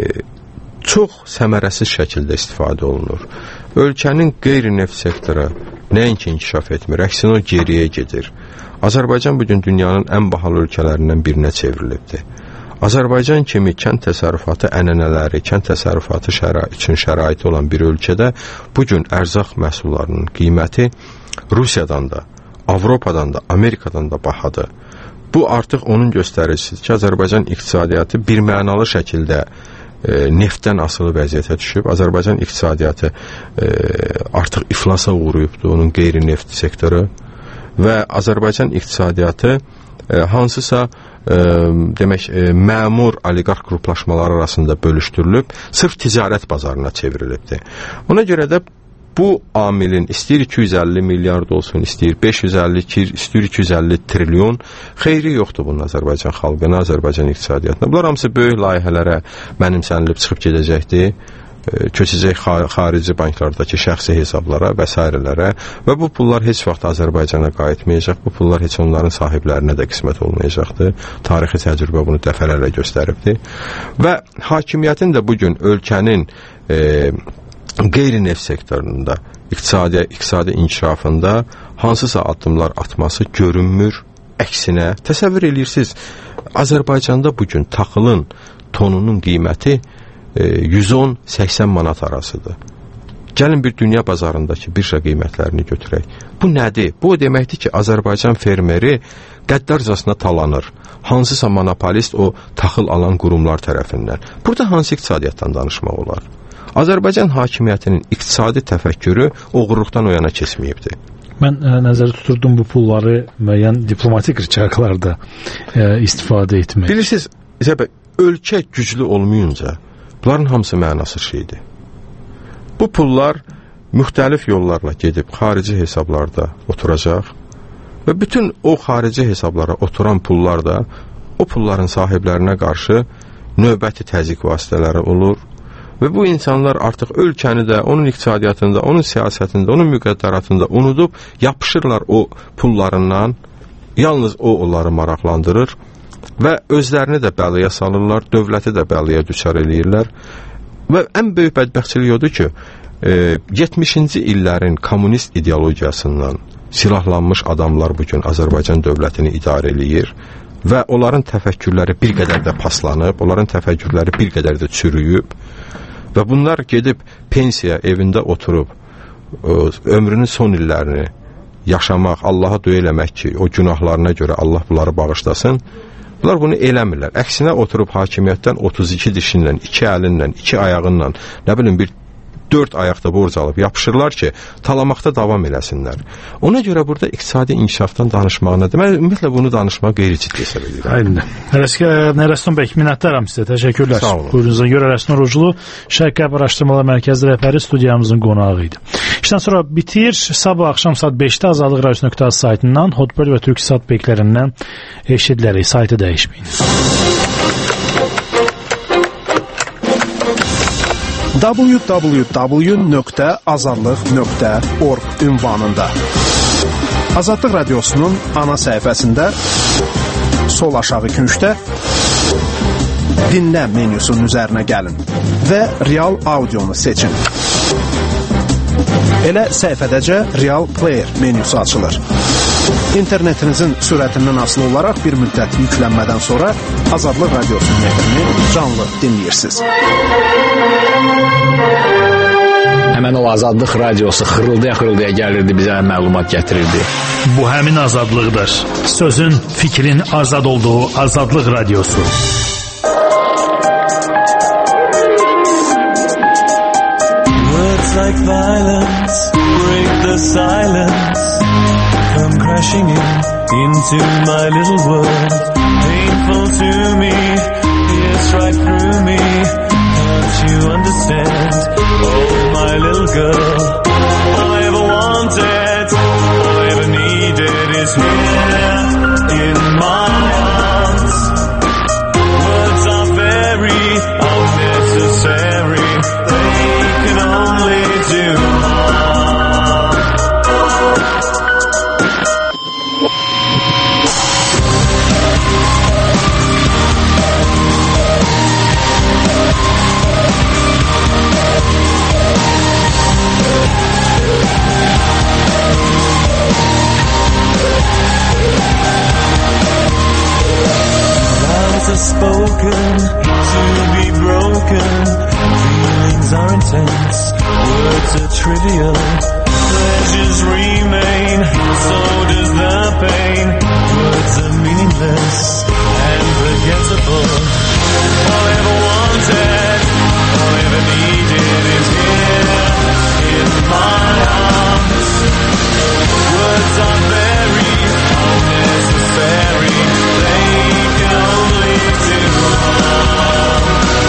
çox səmərəsiz şəkildə istifadə olunur. Ölkənin qeyri-neft sektoru nəinki inkişaf etmir, əksinə o geriyə gedir. Azərbaycan bugün dünyanın ən bahalı ölkələrindən birinə çevrilibdir. Azərbaycan kimi kənd təsərrüfatı ənənələri, kənd təsərrüfatı şərait üçün şəraiti olan bir ölkədə bugün ərzaq məhsullarının qiyməti Rusiyadan da, Avropadan da, Amerikadan da bahadır. Bu artıq onun göstəricisidir ki, Azərbaycan iqtisadiyyatı bir mənalı şəkildə e, neftdən asılı vəziyyətə düşüb. Azərbaycan iqtisadiyyatı e, artıq iflasa uğrayıbdır, onun qeyri-neft sektoru və Azərbaycan iqtisadiyyatı e, hansısa e, demək e, məmur oliqarx qruplaşmaları arasında bölüşdürülüb, sırf ticarət bazarına çevrilibdir. Ona görə də bu amilin istəyir iki yüz əlli milyard olsun, istəyir beş yüz əlli, istəyir iki yüz əlli trilyon, xeyri yoxdur bunun Azərbaycan xalqına, Azərbaycan iqtisadiyyatına. Bunlar hamısı böyük layihələrə mənimsənilib çıxıb gedəcəkdir, köçəcək xarici banklardakı şəxsi hesablara və s. və bu pullar heç vaxt Azərbaycana qayıtmayacaq, bu pullar heç onların sahiblərinə də qismət olmayacaqdır. Tarixi təcrübə bunu dəfələrlə göstəribdir. Və hakimiyyətin də bugün ölkənin e, qeyri-neft sektorunda, iqtisadi, iqtisadi inkişafında hansısa addımlar atması görünmür. Əksinə, təsəvvür edirsiniz, Azərbaycanda bugün taxılın tonunun qiyməti e, yüz on səksən manat arasıdır. Gəlin bir dünya bazarındakı birja qiymətlərini götürək. Bu nədir? Bu o deməkdir ki, Azərbaycan fermeri qəddarcasına talanır. Hansısa monopolist o taxıl alan qurumlar tərəfindən. Burada hansı iqtisadiyyatdan danışmaq olar? Azərbaycan hakimiyyətinin iqtisadi təfəkkürü oğurluqdan o yana keçməyibdir. Mən ə, nəzərdə tuturdum bu pulları müəyyən diplomatik rıçaqlarda ə, istifadə etmək. Bilirsiniz, Zəbə, ölkə güclü olmayınca bunların hamısı mənasız şeydir. Bu pullar müxtəlif yollarla gedib xarici hesablarda oturacaq və bütün o xarici hesablara oturan pullar da o pulların sahiblərinə qarşı növbəti təzyiq vasitələri olur. Və bu insanlar artıq ölkəni də, onun iqtisadiyyatında, onun siyasətində, onun müqəddəratında unudub, yapışırlar o pullarından, yalnız o onları maraqlandırır və özlərini də bəliyə salırlar, dövləti də bəliyə düçar eləyirlər. Və ən böyük bədbəxtçilik odur ki, e, yetmişinci illərin kommunist ideologiyasından silahlanmış adamlar bugün Azərbaycan dövlətini idarə eləyir və onların təfəkkürləri bir qədər də paslanıb, onların təfəkkürləri bir qədər də çürüyüb. Və bunlar gedib pensiya evində oturub ömrünün son illərini yaşamaq, Allaha dua eləmək ki, o günahlarına görə Allah bunları bağışlasın. Bunlar bunu eləmirlər. Əksinə oturub hakimiyyətdən otuz iki dişinlə, iki əlinlə, iki ayağınla, nə bilim bir dörd ayaqda borc alıb yapışırlar ki, talamaqda davam eləsinlər. Ona görə burada iqtisadi inkişafdan danışmağına, mən ümumiyyətlə bunu danışmağı qeyri-ciddi hesab edirəm. Aynen. Nərəston bəy, minnətdaram sizə, təşəkkürlər. Sağ olun. Buyurunuzdan görə Rəston Roculu, Şərq Qərb Araşdırmalar Mərkəzi rəhbəri studiyamızın qonağı idi. İşdən sonra bitir, sabah axşam saat beşdə Azadlıq Radiosu nöqtə az saytından, Hotbird və Türksat beklərindən eşidilərik, saytı dəyişməyin. w w w nöqtə azadlıq nöqtə org ünvanında. Azadlıq Radiosu'nun ana səhifəsində sol aşağı küncdə dinlə menyusunun üzərinə gəlin və Real Audionu seçin. Elə səhifədəcə Real Player menyusu açılır. İnternetinizin sürətindən asılı olaraq bir müddət yüklənmədən sonra Azadlıq Radiosu'nun efrini canlı dinləyirsiniz. Həmən o Azadlıq Radiosu xırıldaya-xırıldaya gəlirdi, bizə məlumat gətirirdi. Bu həmin azadlıqdır. Sözün, fikrin azad olduğu Azadlıq Radiosu. Words like violence break the silence, come crashing in into my little world. Painful to me, pierce right through me. Can't you understand? Oh, my little girl, all I ever wanted, all I ever needed is here in my arms. Words are very unnecessary, they can only do harm. Are spoken to be broken. Feelings are intense, words are trivial. Pleasures remain, so does the pain. Words are meaningless and forgettable. All I ever wanted, all I ever needed is here in my arms. Words are very unnecessary, they can only do harm.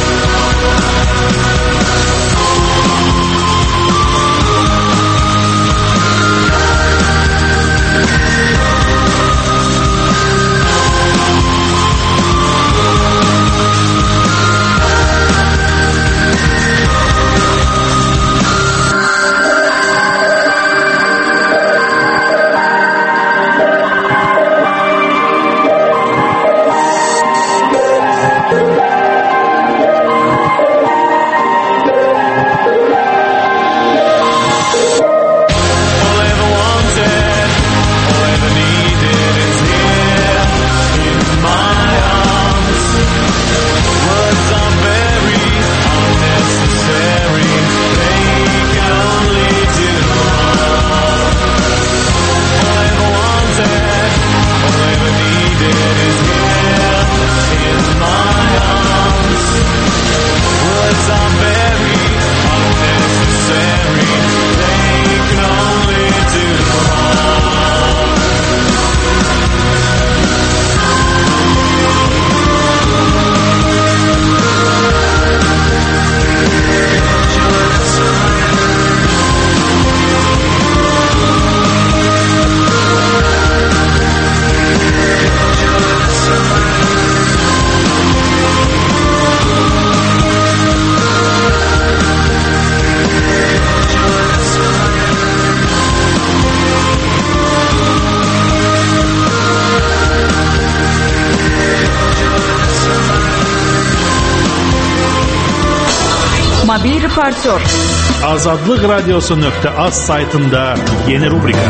Mobil reportör. Azadlıq Radiosu nöqtə az saytında yeni rubrika.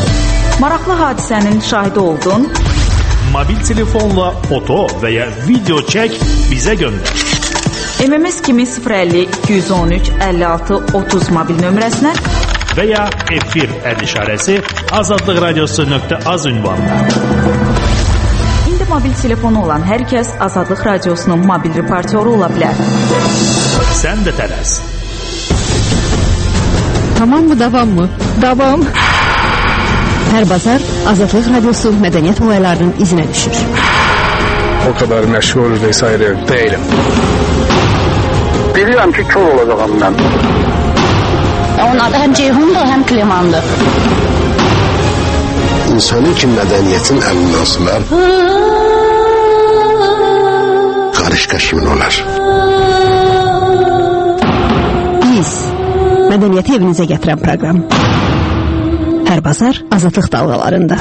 Maraqlı hadisənin şahidi oldun. Mobil telefonla foto və ya video çək, bizə göndər. M M S kimi sıfır əlli iki yüz on üç əlli altı otuz mobil nömrəsinə və ya efir əl işarəsi Azadlıq Radiosu nöqtə az ünvanına. İndi mobil telefonu olan hər kəs Azadlıq Radiosunun mobil reportyoru ola bilər. Sən də tələs. Tamam mı, davam mı? Davam. Hər bazar Azadlıq Radiosu mədəniyyət olaylarının izinə düşür. O kadar məşğul vesaire değilim. Bilirəm ki, kör olacağım mən. Onun adı həm Ceyhundur, həm Klimandır. İnsani ki, mədəniyyətin əlindən asılar, qarışqa kimin olar? məsuliyyəti evinizə gətirən proqram. Hər bazar Azadlıq dalğalarında.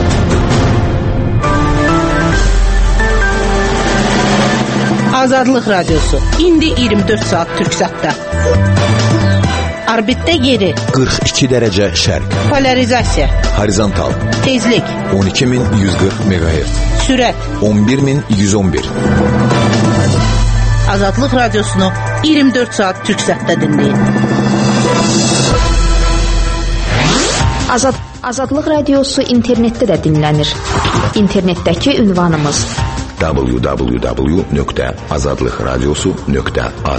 Azadlıq Radiosu. İndi iyirmi dörd saat Türksatda. Orbitdə yeri. qırx iki dərəcə şərq. Polarizasiya. Horizontal. Tezlik. on iki min yüz qırx meqahertz. Sürət. on bir min yüz on bir. Azadlıq Radiosunu iyirmi dörd saat Türksatda dinləyin. Azad Azadlıq Radiosu internetdə də dinlənir. İnternetdəki ünvanımız w w w nöqtə azadlıqradiosu nöqtə az.